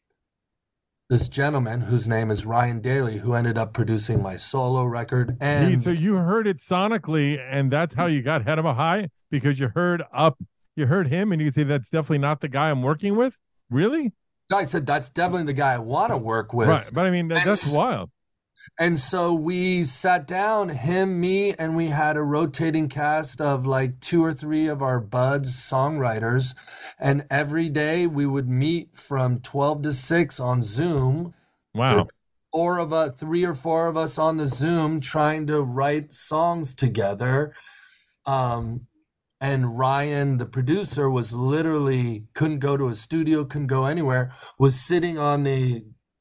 this gentleman whose name is Ryan Daly, who ended up producing my solo record. And so you heard it sonically, and that's how you got Head of a High, because you heard him, and you could say that's definitely not the guy I'm working with. Really? I said that's definitely the guy I want to work with. Right, but I mean that's wild. And so we sat down, him, me, and we had a rotating cast of like 2 or 3 of our buds, songwriters. And every day we would meet from 12 to 6 on Zoom. Wow. 3 or 4 of us on the Zoom trying to write songs together. And Ryan, the producer, was literally couldn't go to a studio, couldn't go anywhere, was sitting on the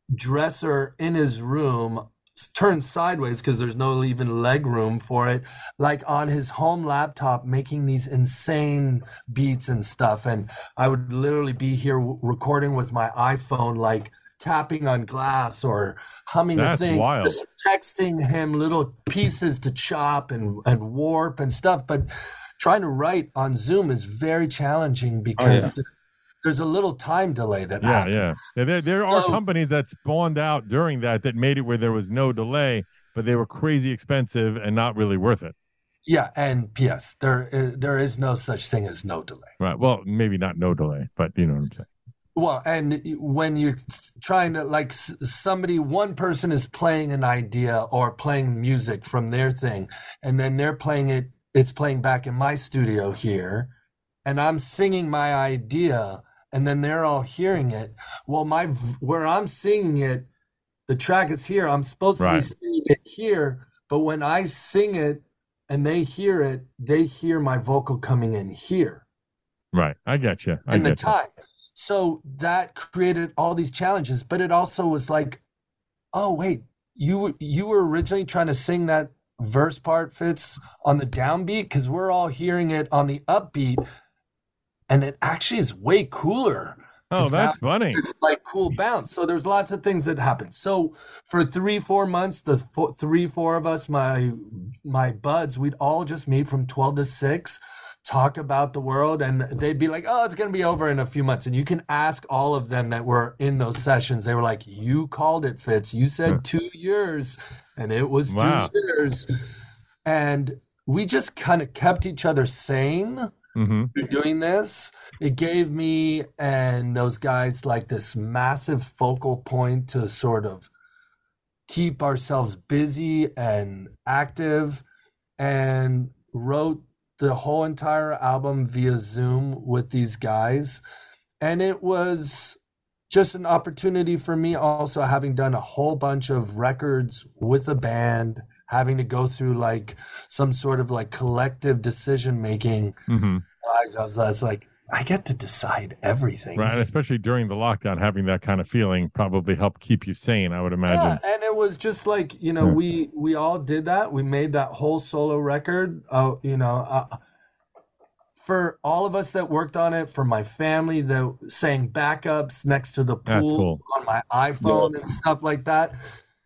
dresser in his room, turned sideways because there's no even leg room for it, like on his home laptop, making these insane beats and stuff. And I would literally be here recording with my iPhone, like tapping on glass or humming a thing, wild. Just texting him little pieces to chop and warp and stuff. But trying to write on Zoom is very challenging because there's a little time delay that happens. Yeah. There are companies that spawned out during that made it where there was no delay, but they were crazy expensive and not really worth it. Yeah, and P.S. There is no such thing as no delay. Right. Well, maybe not no delay, but you know what I'm saying. Well, and when you're trying to, like, one person is playing an idea or playing music from their thing, and then they're playing it's playing back in my studio here, and I'm singing my idea, and then they're all hearing it. Well, where I'm singing it, the track is here. I'm supposed to be singing it here, but when I sing it and they hear my vocal coming in here. Right. I get you. In the time. So that created all these challenges, but it also was like, oh, wait, you were originally trying to sing that verse part, Fitz, on the downbeat, because we're all hearing it on the upbeat. And it actually is way cooler. Oh, that's funny. It's like cool bounce. So there's lots of things that happen. So for 3-4 months, the 3-4 of us, my buds, we'd all just meet from 12 to 6, talk about the world, and they'd be like, oh, it's going to be over in a few months. And you can ask all of them that were in those sessions. They were like, you called it, Fitz. You said 2 years, and it was 2 years. And we just kind of kept each other sane. Through doing this. It gave me and those guys like this massive focal point to sort of keep ourselves busy and active, and wrote the whole entire album via Zoom with these guys. And it was just an opportunity for me, also having done a whole bunch of records with a band, having to go through like some sort of like collective decision making. I was like, I get to decide everything. Right. And especially during the lockdown, having that kind of feeling probably helped keep you sane, I would imagine. Yeah, and it was just like, you know, we all did that. We made that whole solo record. You know, for all of us that worked on it, for my family that sang backups next to the pool on my iPhone and stuff like that,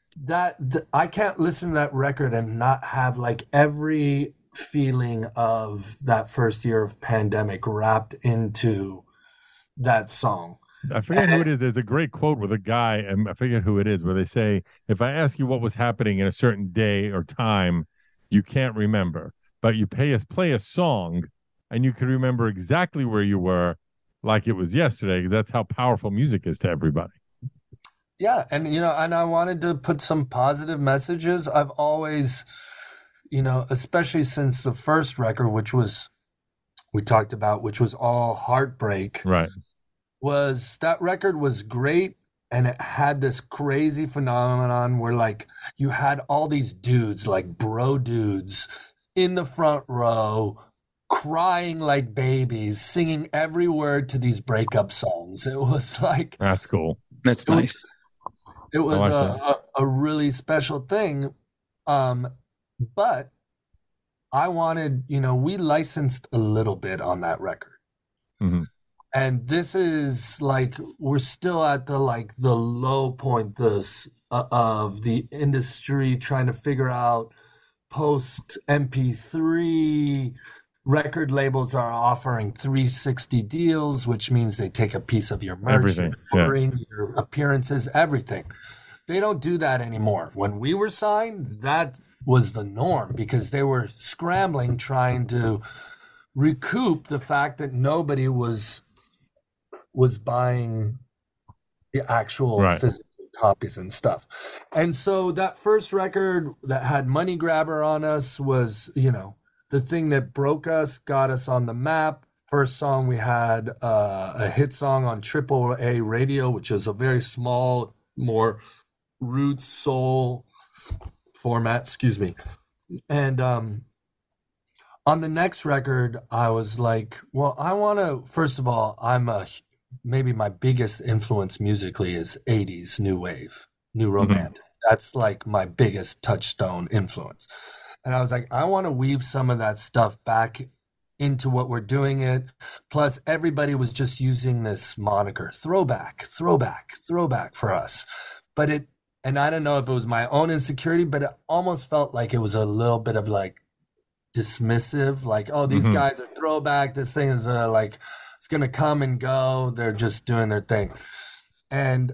I can't listen to that record and not have like every feeling of that first year of pandemic wrapped into that song. I forget who it is. There's a great quote with a guy, and I forget who it is, where they say, if I ask you what was happening in a certain day or time, you can't remember, but you play a song and you can remember exactly where you were like it was yesterday. That's how powerful music is to everybody. Yeah. And, you know, and I wanted to put some positive messages. I've always, you know, especially since the first record, which was, we talked about, which was all heartbreak. Right. That record was great. And it had this crazy phenomenon where like you had all these dudes, like bro dudes in the front row, crying like babies, singing every word to these breakup songs. It was like, that's cool. That's nice. It was a really special thing. But I wanted, you know, we licensed a little bit on that record. And this is like, we're still at the low point of the industry, trying to figure out post MP3. Record labels are offering 360 deals, which means they take a piece of your merch, your appearances, everything. They don't do that anymore. When we were signed, that was the norm because they were scrambling, trying to recoup the fact that nobody was buying the actual physical copies and stuff. And so that first record that had Money Grabber on us was, you know, the thing that broke us, got us on the map. First song, we had a hit song on AAA radio, which is a very small, more roots soul format, excuse me. And on the next record, I was like, well, I want to, first of all, maybe my biggest influence musically is 80s new wave, new romantic. That's like my biggest touchstone influence. And I was like, I want to weave some of that stuff back into what we're doing it. Plus, everybody was just using this moniker, throwback for us. But and I don't know if it was my own insecurity, but it almost felt like it was a little bit of like dismissive, like, oh, these guys are throwback. This thing is like, it's going to come and go. They're just doing their thing. And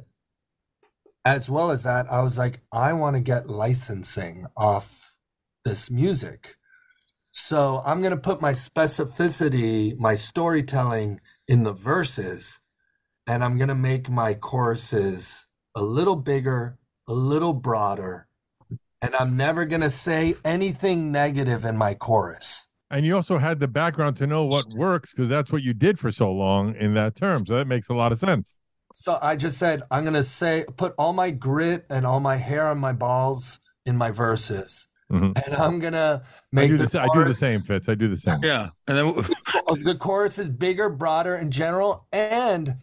as well as that, I was like, I want to get licensing off this music. So I'm going to put my specificity, my storytelling in the verses, and I'm going to make my choruses a little bigger, a little broader, and I'm never going to say anything negative in my chorus. And you also had the background to know what works because that's what you did for so long in that term. So that makes a lot of sense. So I just said, I'm going to put all my grit and all my hair on my balls in my verses. And I'm gonna make I do the same, Fitz. I do the same. Yeah, and then the chorus is bigger, broader in general. And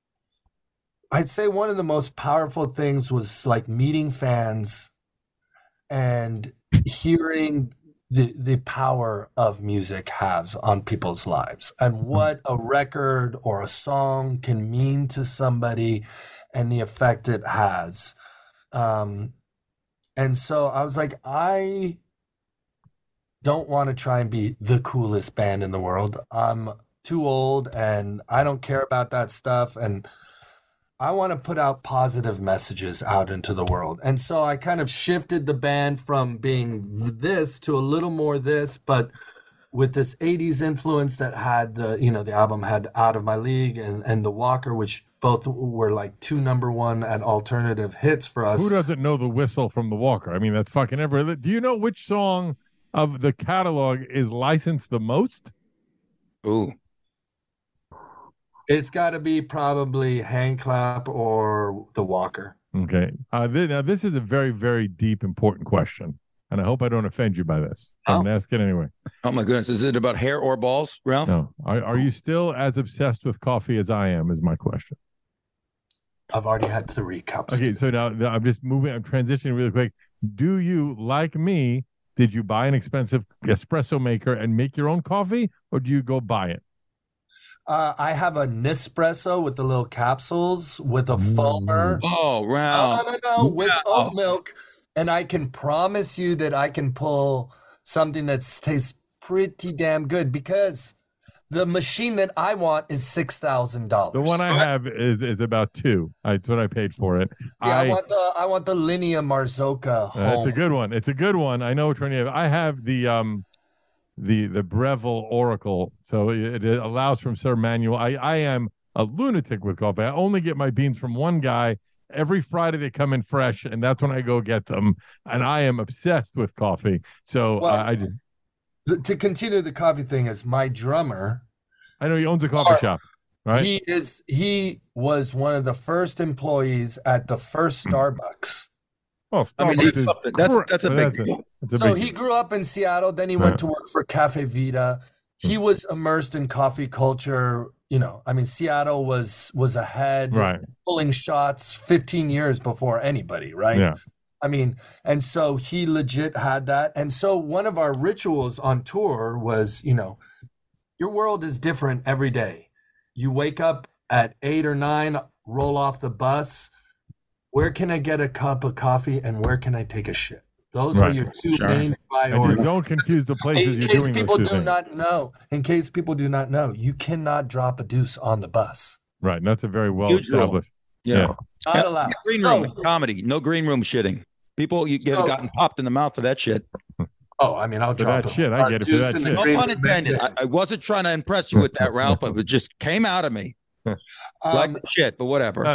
I'd say one of the most powerful things was like meeting fans and hearing the power of music has on people's lives and what a record or a song can mean to somebody and the effect it has. And so I was like, I don't want to try and be the coolest band in the world. I'm too old and I don't care about that stuff. And I want to put out positive messages out into the world. And so I kind of shifted the band from being this to a little more this, but with this 80s influence that had the album had Out of My League and The Walker, which both were like 2 number 1 and alternative hits for us. Who doesn't know The Whistle from The Walker? I mean, that's fucking everywhere. Do you know which song of the catalog is licensed the most? Ooh. It's got to be probably Hand Clap or The Walker. Okay. Now, this is a very, very deep, important question. And I hope I don't offend you by this. I'm going to ask it anyway. Oh, my goodness. Is it about hair or balls, Ralph? No. Are you still as obsessed with coffee as I am, is my question. I've already had 3 cups. Okay, so now I'm transitioning really quick. Do you, like me, did you buy an expensive espresso maker and make your own coffee, or do you go buy it? I have a Nespresso with the little capsules with a foamer. Oh, Ralph. No, with oat milk. And I can promise you that I can pull something that tastes pretty damn good because the machine that I want is $6,000. The one I have is about 2. That's what I paid for it. Yeah, I want the Linea Marzocca. It's a good one. It's a good one. I know which one you have. I have the Breville Oracle, so it allows from Sir Manuel. I am a lunatic with coffee. I only get my beans from one guy. Every Friday they come in fresh, and that's when I go get them. And I am obsessed with coffee. So I do. To continue the coffee thing, is my drummer. I know he owns a coffee shop, right? He was one of the first employees at the first Starbucks. Well, Starbucks that's a big deal. So he grew up in Seattle. Then he went to work for Cafe Vita. He was immersed in coffee culture. Seattle was ahead, pulling shots 15 years before anybody, right? Yeah. And so he legit had that. And so one of our rituals on tour was, your world is different every day. You wake up at 8 or 9, roll off the bus. Where can I get a cup of coffee and where can I take a shit? Those are your 2 main priorities. And don't confuse the places you're doing those 2 things. In case people do not know, you cannot drop a deuce on the bus. Right. And that's a very well established. Yeah. Not allowed. Green room comedy. No green room shitting. People, you get gotten popped in the mouth for that shit. Oh, I'll drop that shit. I get it for that shit. No pun intended. I wasn't trying to impress you with that, Ralph, but it just came out of me. Like shit, but whatever.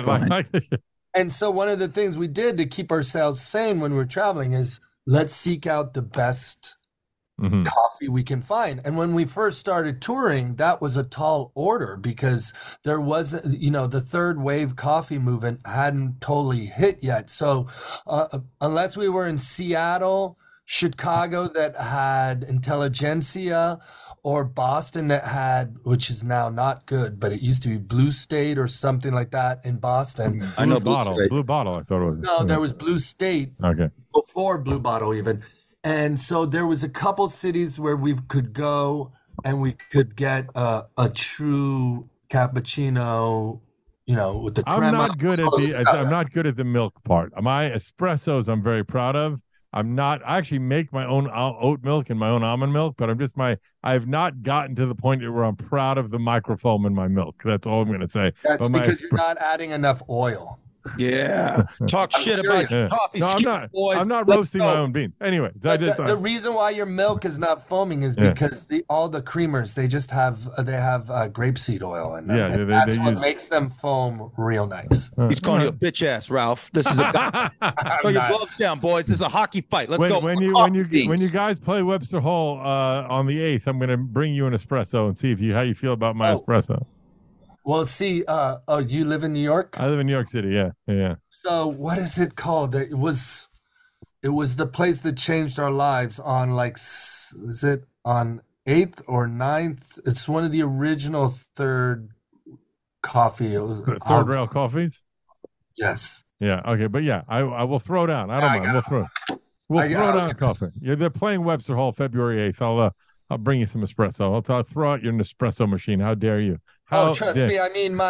And so one of the things we did to keep ourselves sane when we're traveling is let's seek out the best coffee we can find. And when we first started touring, that was a tall order because there wasn't, the third wave coffee movement hadn't totally hit yet. So unless we were in Seattle, Chicago that had Intelligentsia, or Boston that had, which is now not good, but it used to be Blue State or something like that in Boston. I know Blue Bottle, I thought it was. No, there was Blue State before Blue Bottle even. And so there was a couple cities where we could go and we could get a true cappuccino, with the crema. I'm not good at the milk part. My espressos I'm very proud of. I actually make my own oat milk and my own almond milk, but I have not gotten to the point where I'm proud of the microfoam in my milk. That's all I'm going to say. That's because you're not adding enough oil. Yeah. Talk shit about your coffee. No, I'm not roasting my own bean. Anyway, the reason why your milk is not foaming is because all the creamers, they just have grapeseed oil in them. That's what makes them foam real nice. He's calling you a bitch ass, Ralph. This is a throw your gloves down, boys. This is a hockey fight. Let's go. When you guys play Webster Hall on the 8th, I'm going to bring you an espresso and see how you feel about my espresso. Well, see, you live in New York? I live in New York City, yeah. So what is it called? It was the place that changed our lives on is it on 8th or 9th? It's one of the original third coffee. Third rail coffees? Yes. Yeah, okay, but yeah, I will throw down. I don't mind. We'll throw down coffee. Yeah, they're playing Webster Hall February 8th. I'll bring you some espresso. I'll throw out your Nespresso machine. How dare you? Trust me. I mean,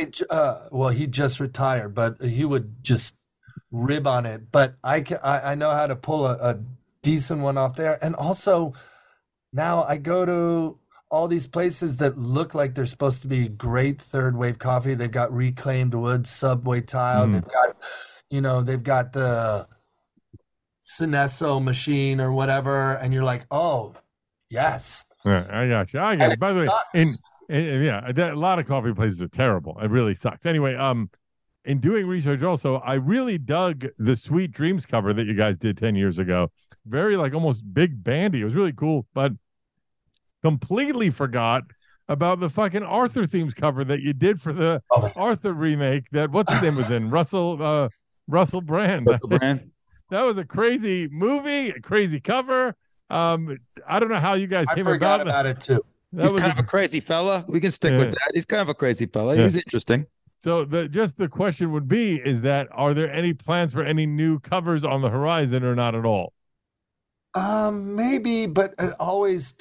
he just retired, but he would just rib on it. But I know how to pull a decent one off there. And also, now I go to all these places that look like they're supposed to be great third wave coffee. They've got reclaimed wood, subway tile. They've got the Synesso machine or whatever. And you're like, oh, yes. Yeah, I got you. And By the way, sucks. a lot of coffee places are terrible. It really sucks. Anyway, in doing research, also, I really dug the Sweet Dreams cover that you guys did 10 years ago. Very like almost big bandy. It was really cool, but completely forgot about the fucking Arthur themes cover that you did for the Arthur remake. That what's his name was in Russell Brand. Russell Brand. That was a crazy movie, a crazy cover. I don't know how you guys came forgot about it too. He's kind of a crazy fella. We can stick with that. He's kind of a crazy fella. He's interesting. So the question would be, is that are there any plans for any new covers on the horizon or not at all? Maybe, but it always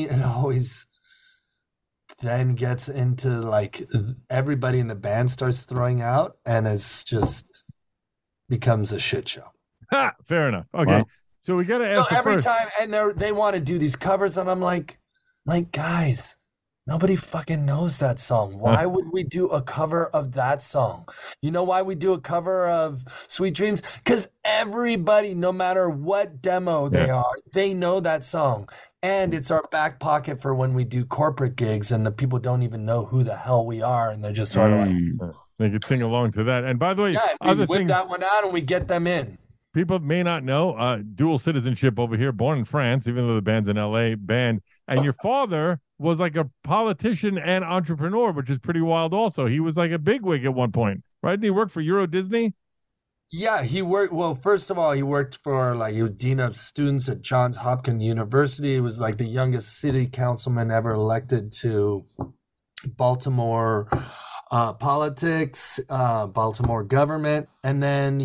then gets into like everybody in the band starts throwing out and it's just becomes a shit show. Ha! Fair enough. Okay. Wow. So we got to ask every time, and they want to do these covers, and I'm like, guys, nobody fucking knows that song. Why would we do a cover of that song? You know why we do a cover of Sweet Dreams? Because everybody, no matter what demo they are, they know that song. And it's our back pocket for when we do corporate gigs and the people don't even know who the hell we are. And they're just sort of like... They could sing along to that. And by the way, we whip that one out and we get them in. People may not know, dual citizenship over here, born in France, even though the band's an LA band. And your father was like a politician and entrepreneur, which is pretty wild also. He was like a bigwig at one point, right? Did he work for Euro Disney? Yeah, he worked. Well, first of all, he worked for he was dean of students at Johns Hopkins University. He was like the youngest city councilman ever elected to Baltimore politics, Baltimore government. And then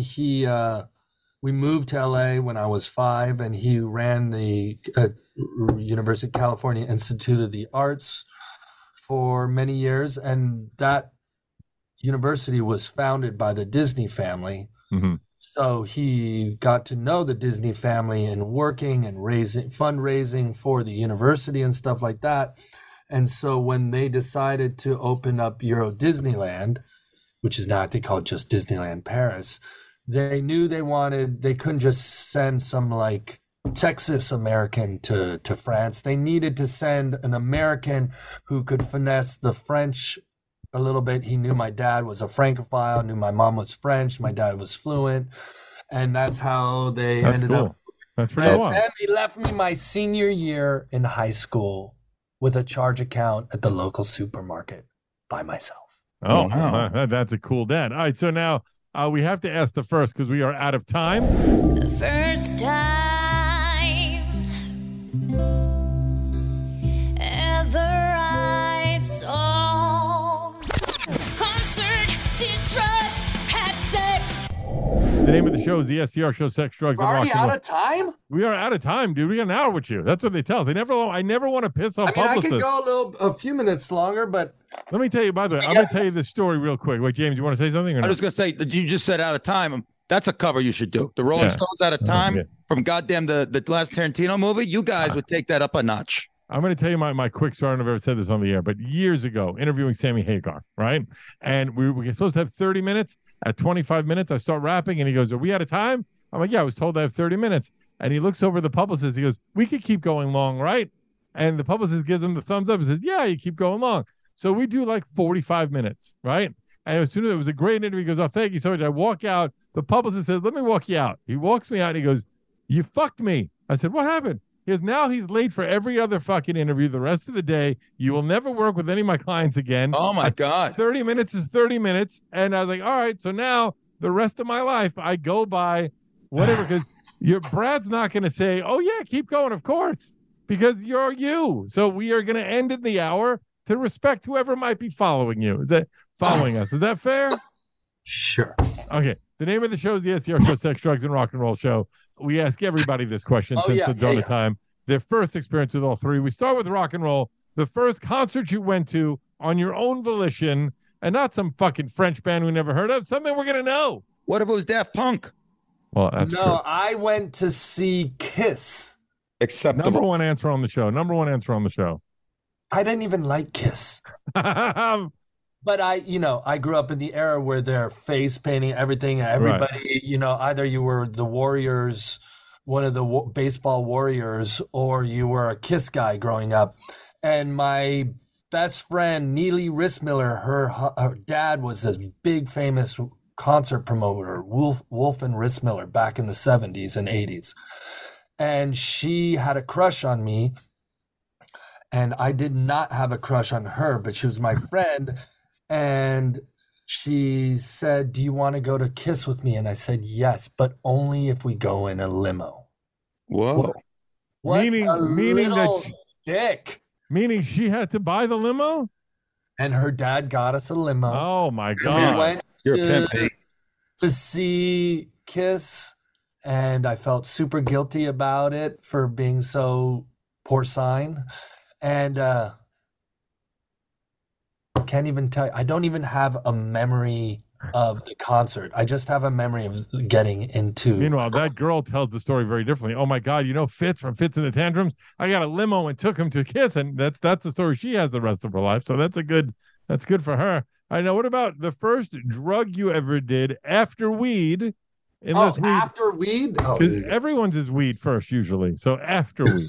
we moved to LA when I was 5, and he ran the University of California Institute of the Arts for many years. And that university was founded by the Disney family. Mm-hmm. So he got to know the Disney family and working and fundraising for the university and stuff like that. And so when they decided to open up Euro Disneyland, which is now I think called just Disneyland Paris, they knew they couldn't just send some like Texas American to France. They needed to send an American who could finesse the French a little bit. He knew my dad was a Francophile, knew my mom was French, my dad was fluent, and that's how they ended up. That's pretty wild. And he left me my senior year in high school with a charge account at the local supermarket by myself. Oh, wow. That's a cool dad. All right, so now we have to ask the first because we are out of time. The first time ever I saw concert, did drugs, had sex. The name of the show is the SDR Show, Sex, Drugs, and Rock and Roll. Already out of time? We are out of time, dude. We got an hour with you. That's what they tell us. I never want to piss off publicists. I could go a few minutes longer, but... Let me tell you, by the way, I'm going to tell you this story real quick. Wait, James, you want to say something? Or I was going to say that you just said out of time. That's a cover you should do. The Rolling Stones Out of Time from goddamn the last Tarantino movie. You guys would take that up a notch. I'm going to tell you my quick story. I don't know if I've ever said this on the air, but years ago, interviewing Sammy Hagar, right? And we were supposed to have 30 minutes. At 25 minutes, I start rapping, and he goes, "Are we out of time?" I'm like, "Yeah, I was told I have 30 minutes." And he looks over the publicist. He goes, "We could keep going long, right?" And the publicist gives him the thumbs up and says, "Yeah, you keep going long." So we do like 45 minutes, right? And as soon as it was a great interview, he goes, "Oh, thank you so much." I walk out. The publicist says, "Let me walk you out." He walks me out, and he goes, "You fucked me." I said, "What happened?" He goes, "Now he's late for every other fucking interview the rest of the day. You will never work with any of my clients again." Oh, my God. 30 minutes is 30 minutes. And I was like, all right, so now the rest of my life, I go by whatever, because Brad's not going to say, "Oh, yeah, keep going, of course," because you're you. So we are going to end in the hour to respect whoever might be following you. Is that following us? Is that fair? Sure. Okay. The name of the show is the SDR Show, Sex, Drugs, and Rock and Roll Show. We ask everybody this question since the dawn of time. Their first experience with all three. We start with rock and roll. The first concert you went to on your own volition, and not some fucking French band we never heard of, something we're going to know. What if it was Daft Punk? Well, that's true. I went to see Kiss. Acceptable. Number one answer on the show. I didn't even like Kiss. But I grew up in the era where they're face painting everything. Everybody, either you were the Warriors one of the baseball warriors, or you were a Kiss guy growing up. And my best friend, Neely Rissmiller, her dad was this big famous concert promoter, Wolf and Rissmiller, back in the 70s and 80s. And she had a crush on me. And I did not have a crush on her, but she was my friend. And she said, "Do you want to go to Kiss with me?" And I said, "Yes, but only if we go in a limo." Whoa. What Meaning a little that dick. Meaning she had to buy the limo? And her dad got us a limo. Oh my We God. went You're a pimp, eh? to see Kiss, and I felt super guilty about it for being so porcine. And can't even tell you, I don't even have a memory of the concert. I just have a memory of getting into. Meanwhile, that girl tells the story very differently. Oh my God, you know Fitz from Fitz and the Tantrums? I got a limo and took him to Kiss, and that's the story she has the rest of her life. So that's good for her. I know. What about the first drug you ever did after weed? Unless weed, after weed? Oh, 'cause everyone's is weed first usually. So after weed.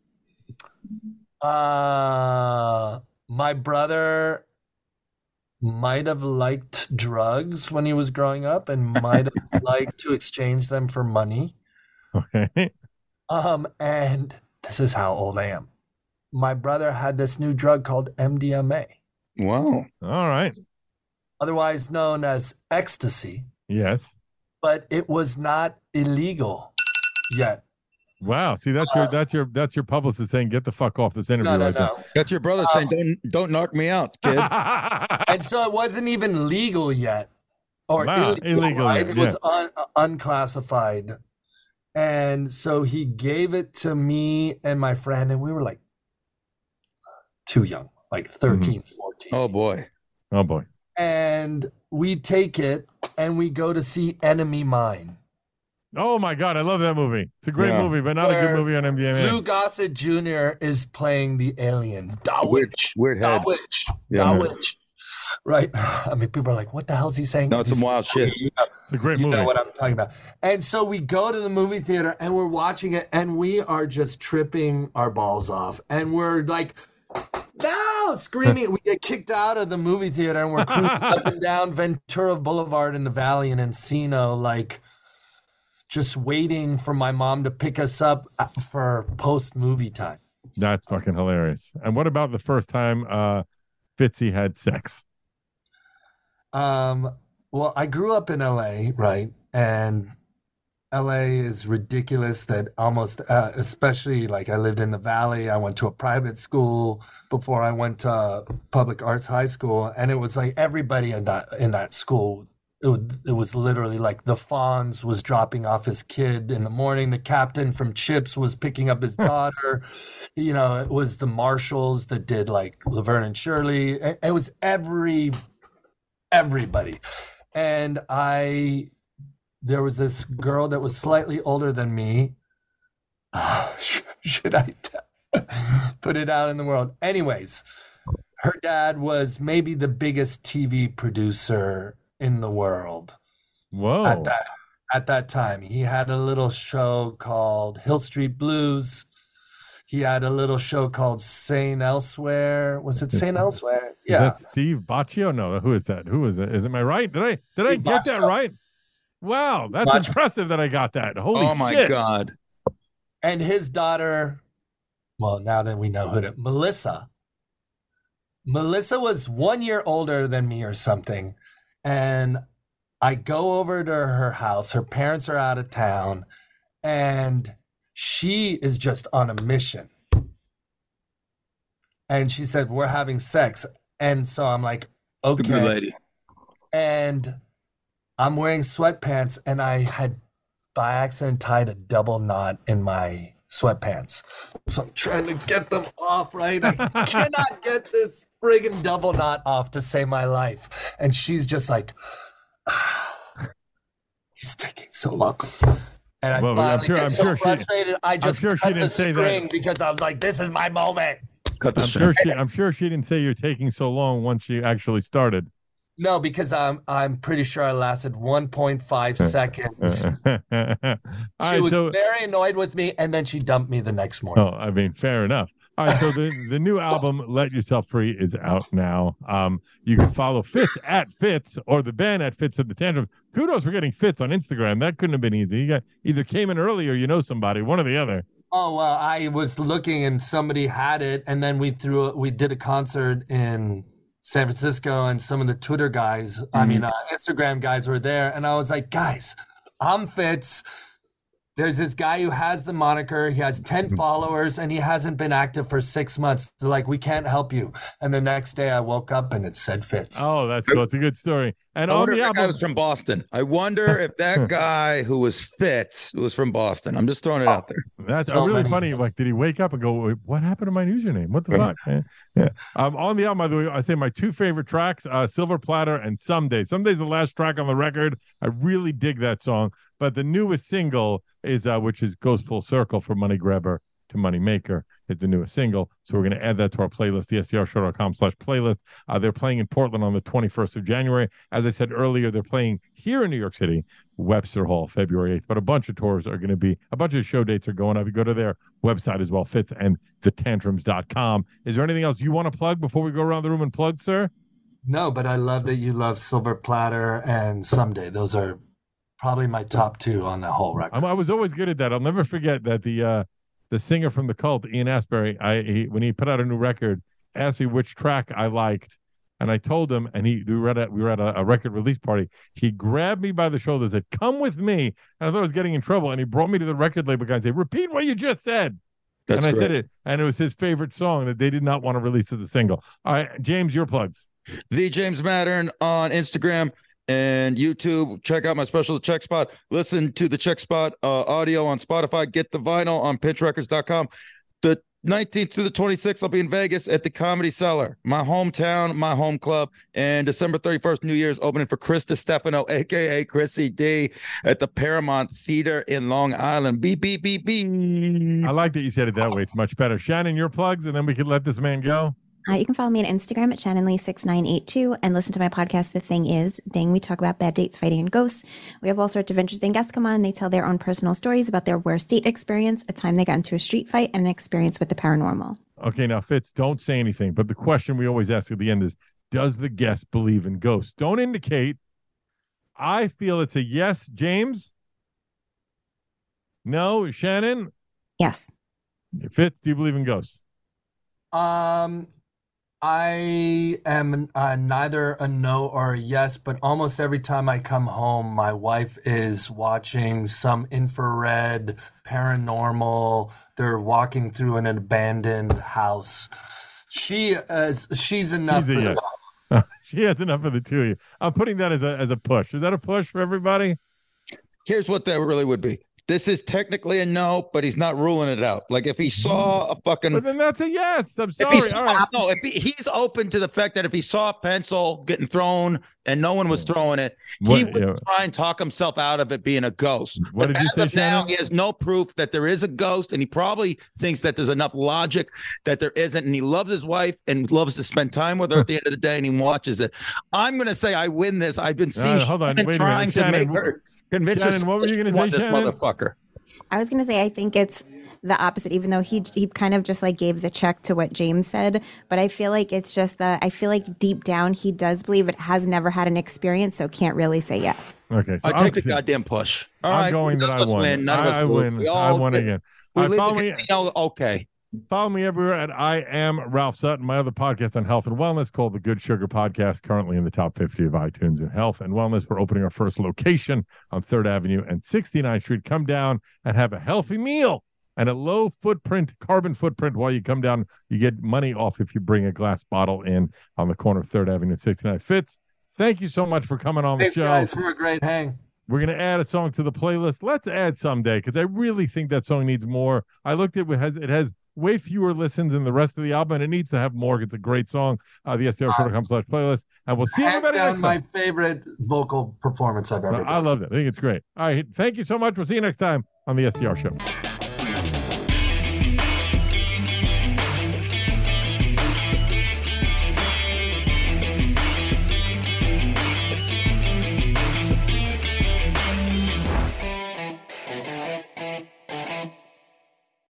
My brother might have liked drugs when he was growing up and might have liked to exchange them for money. Okay. And this is how old I am. My brother had this new drug called MDMA, Wow. All right. otherwise known as ecstasy, Yes. but it was not illegal yet. Wow. See, that's your publicist saying, "Get the fuck off this interview." No. There. That's your brother saying, don't knock me out, kid. And so it wasn't even legal yet, or Wow, illegal right? yet, It was unclassified. And so he gave it to me and my friend, and we were like too young, like 13, 14. Oh, boy. Oh boy. And we take it and we go to see Enemy Mine. Oh my God, I love that movie. It's a great Yeah. movie, but not a good Where movie on MDMA. Lou Gossett Jr. is playing the alien. Dawich. Weird head. Dawich. Yeah. Dawich. Right. I mean, people are like, what the hell is he saying? No, it's some wild shit. It's a great You movie. know what I'm talking about. And so we go to the movie theater and we're watching it and we are just tripping our balls off. And we're like, no, screaming. We get kicked out of the movie theater and we're cruising up and down Ventura Boulevard in the Valley in Encino, like just waiting for my mom to pick us up for post-movie time. That's fucking hilarious. And what about the first time Fitzy had sex? Well, I grew up in LA, right? And LA is ridiculous that almost, especially like I lived in the Valley. I went to a private school before I went to public arts high school. And it was like everybody in that school, it was literally like the Fonz was dropping off his kid in the morning. The captain from Chips was picking up his daughter. You know, it was the Marshalls that did like Laverne and Shirley. It was everybody. And there was this girl that was slightly older than me. Should I put it out in the world? Anyways, her dad was maybe the biggest TV producer in the world. Whoa. At that time. He had a little show called Hill Street Blues. He had a little show called St. Elsewhere. Was it St. Elsewhere? Is that Steve Baccio? No, who is that? Who is it? Is it my right? Did I get that right? Wow, that's impressive that I got that. Holy Oh, my shit. God. And his daughter, well, now that we know who it, Melissa was 1 year older than me or something. And I go over to her house. Her parents are out of town. And she is just on a mission. And she said, we're having sex. And so I'm like, okay. Good lady. And I'm wearing sweatpants, and I had by accident tied a double knot in my sweatpants. So I'm trying to get them off, right? I cannot get this friggin' double knot off to save my life. And she's just like, he's taking so long. And I finally get so frustrated, I just cut the string because I was like, this is my moment. Cut the string. I'm sure she didn't say you're taking so long once she actually started. No, because I'm pretty sure I lasted 1.5 seconds. All She right, was so very annoyed with me, and then she dumped me the next morning. I mean, fair enough. All right, so the new album, Let Yourself Free, is out now. You can follow Fitz at Fitz or the band at Fitz and the Tantrums. Kudos for getting Fitz on Instagram. That couldn't have been easy. You got either came in early or you know somebody, one or the other. Oh, well, I was looking and somebody had it, and then we did a concert in San Francisco, and some of the Twitter guys, Instagram guys were there, and I was like, guys, I'm Fitz. There's this guy who has the moniker. He has 10 followers, and he hasn't been active for 6 months. They're like, we can't help you. And the next day I woke up and it said Fitz. Oh, that's cool. It's a good story. And I on wonder the if that album, guy was from Boston. I wonder if that guy who was Fitz was from Boston. I'm just throwing it out there. that's So really many. funny. Like, did he wake up and go, what happened to my username? What the fuck? Yeah. On the album, by the way, I say my two favorite tracks, Silver Platter and Someday. Someday's the last track on the record. I really dig that song. But the newest single is, goes full circle from Money Grabber to Money Maker. It's the newest single. So we're going to add that to our playlist, thestrshow.com/playlist. They're playing in Portland on the 21st of January. As I said earlier, they're playing here in New York City, Webster Hall, February 8th. But a bunch of tours are going to be, a bunch of show dates are going up. You go to their website as well, fitzandthetantrums.com. Is there anything else you want to plug before we go around the room and plug, sir? No, but I love that you love Silver Platter and Someday. Those are probably my top two on the whole record. I was always good at that. I'll never forget that the singer from the Cult, Ian Astbury, when he put out a new record, asked me which track I liked, and I told him, and we were at a record release party. He grabbed me by the shoulder and said, "Come with me." And I thought I was getting in trouble, and he brought me to the record label guy and said, "Repeat what you just said." That's and I great. said it, and it was his favorite song that they did not want to release as a single. All right, James, your plugs. The James Mattern on Instagram and YouTube. Check out my special, The Check Spot. Listen to The Check Spot audio on Spotify. Get the vinyl on pinchrecords.com. The 19th through the 26th, I'll be in Vegas at the Comedy Cellar, my hometown, my home club. And December 31st, New Year's, opening for Chris DiStefano, a.k.a. Chrissy D, at the Paramount Theater in Long Island. Beep, beep, beep, beep. I like that you said it that way. It's much better. Shannon, your plugs, and then we can let this man go. You can follow me on Instagram at ShannonLee6982 and listen to my podcast, The Thing Is. Dang, we talk about bad dates, fighting, and ghosts. We have all sorts of interesting guests come on, and they tell their own personal stories about their worst date experience, a time they got into a street fight, and an experience with the paranormal. Okay, now, Fitz, don't say anything. But the question we always ask at the end is, does the guest believe in ghosts? Don't indicate. I feel it's a yes. James? No? Shannon? Yes. Fitz, do you believe in ghosts? I am neither a no or a yes, but almost every time I come home, my wife is watching some infrared paranormal. They're walking through an abandoned house. She's enough for the She has enough of the two of you. I'm putting that as a push. Is that a push for everybody? Here's what that really would be. This is technically a no, but he's not ruling it out. Like if he saw a fucking, But then that's a yes. I'm sorry. All right. No, he's open to the fact that if he saw a pencil getting thrown and no one was throwing it, he would try and talk himself out of it being a ghost. What But did you as say, of now, Shannon? he has no proof that there is a ghost, and he probably thinks that there's enough logic that there isn't. And he loves his wife and loves to spend time with her at the end of the day, and he watches it. I'm going to say I win this. I've been seeing hold on. and Wait a trying minute. to Shannon, make her convince Shannon, her. what were you gonna say, this Shannon? motherfucker. I was going to say, I think it's the opposite, even though he kind of just like gave the check to what James said. But I feel like it's just I feel like deep down, he does believe it, has never had an experience, so can't really say yes. Okay. So I take the goddamn push. All I'm right, going that none I of us won. win. None of us I lose. win. We I all won win. again. We All right, leave follow the me. casino okay. Follow me everywhere at I Am Ralph Sutton, my other podcast on health and wellness called The Good Sugar Podcast, currently in the top 50 of iTunes in health and wellness. We're opening our first location on 3rd Avenue and 69th Street. Come down and have a healthy meal and a low carbon footprint while you come down. You get money off if you bring a glass bottle in on the corner of 3rd Avenue and 69th. Fitz, thank you so much for coming on the Thanks, show. guys, for a great hang. We're going to add a song to the playlist. Let's add Someday because I really think that song needs more. I looked at it has way fewer listens than the rest of the album, and it needs to have more. It's a great song. The SDRshow.com/playlist, and we'll see everybody Hands next down, time. my favorite vocal performance I've ever done. I love it. I think it's great. All right, thank you so much. We'll see you next time on the SDR Show.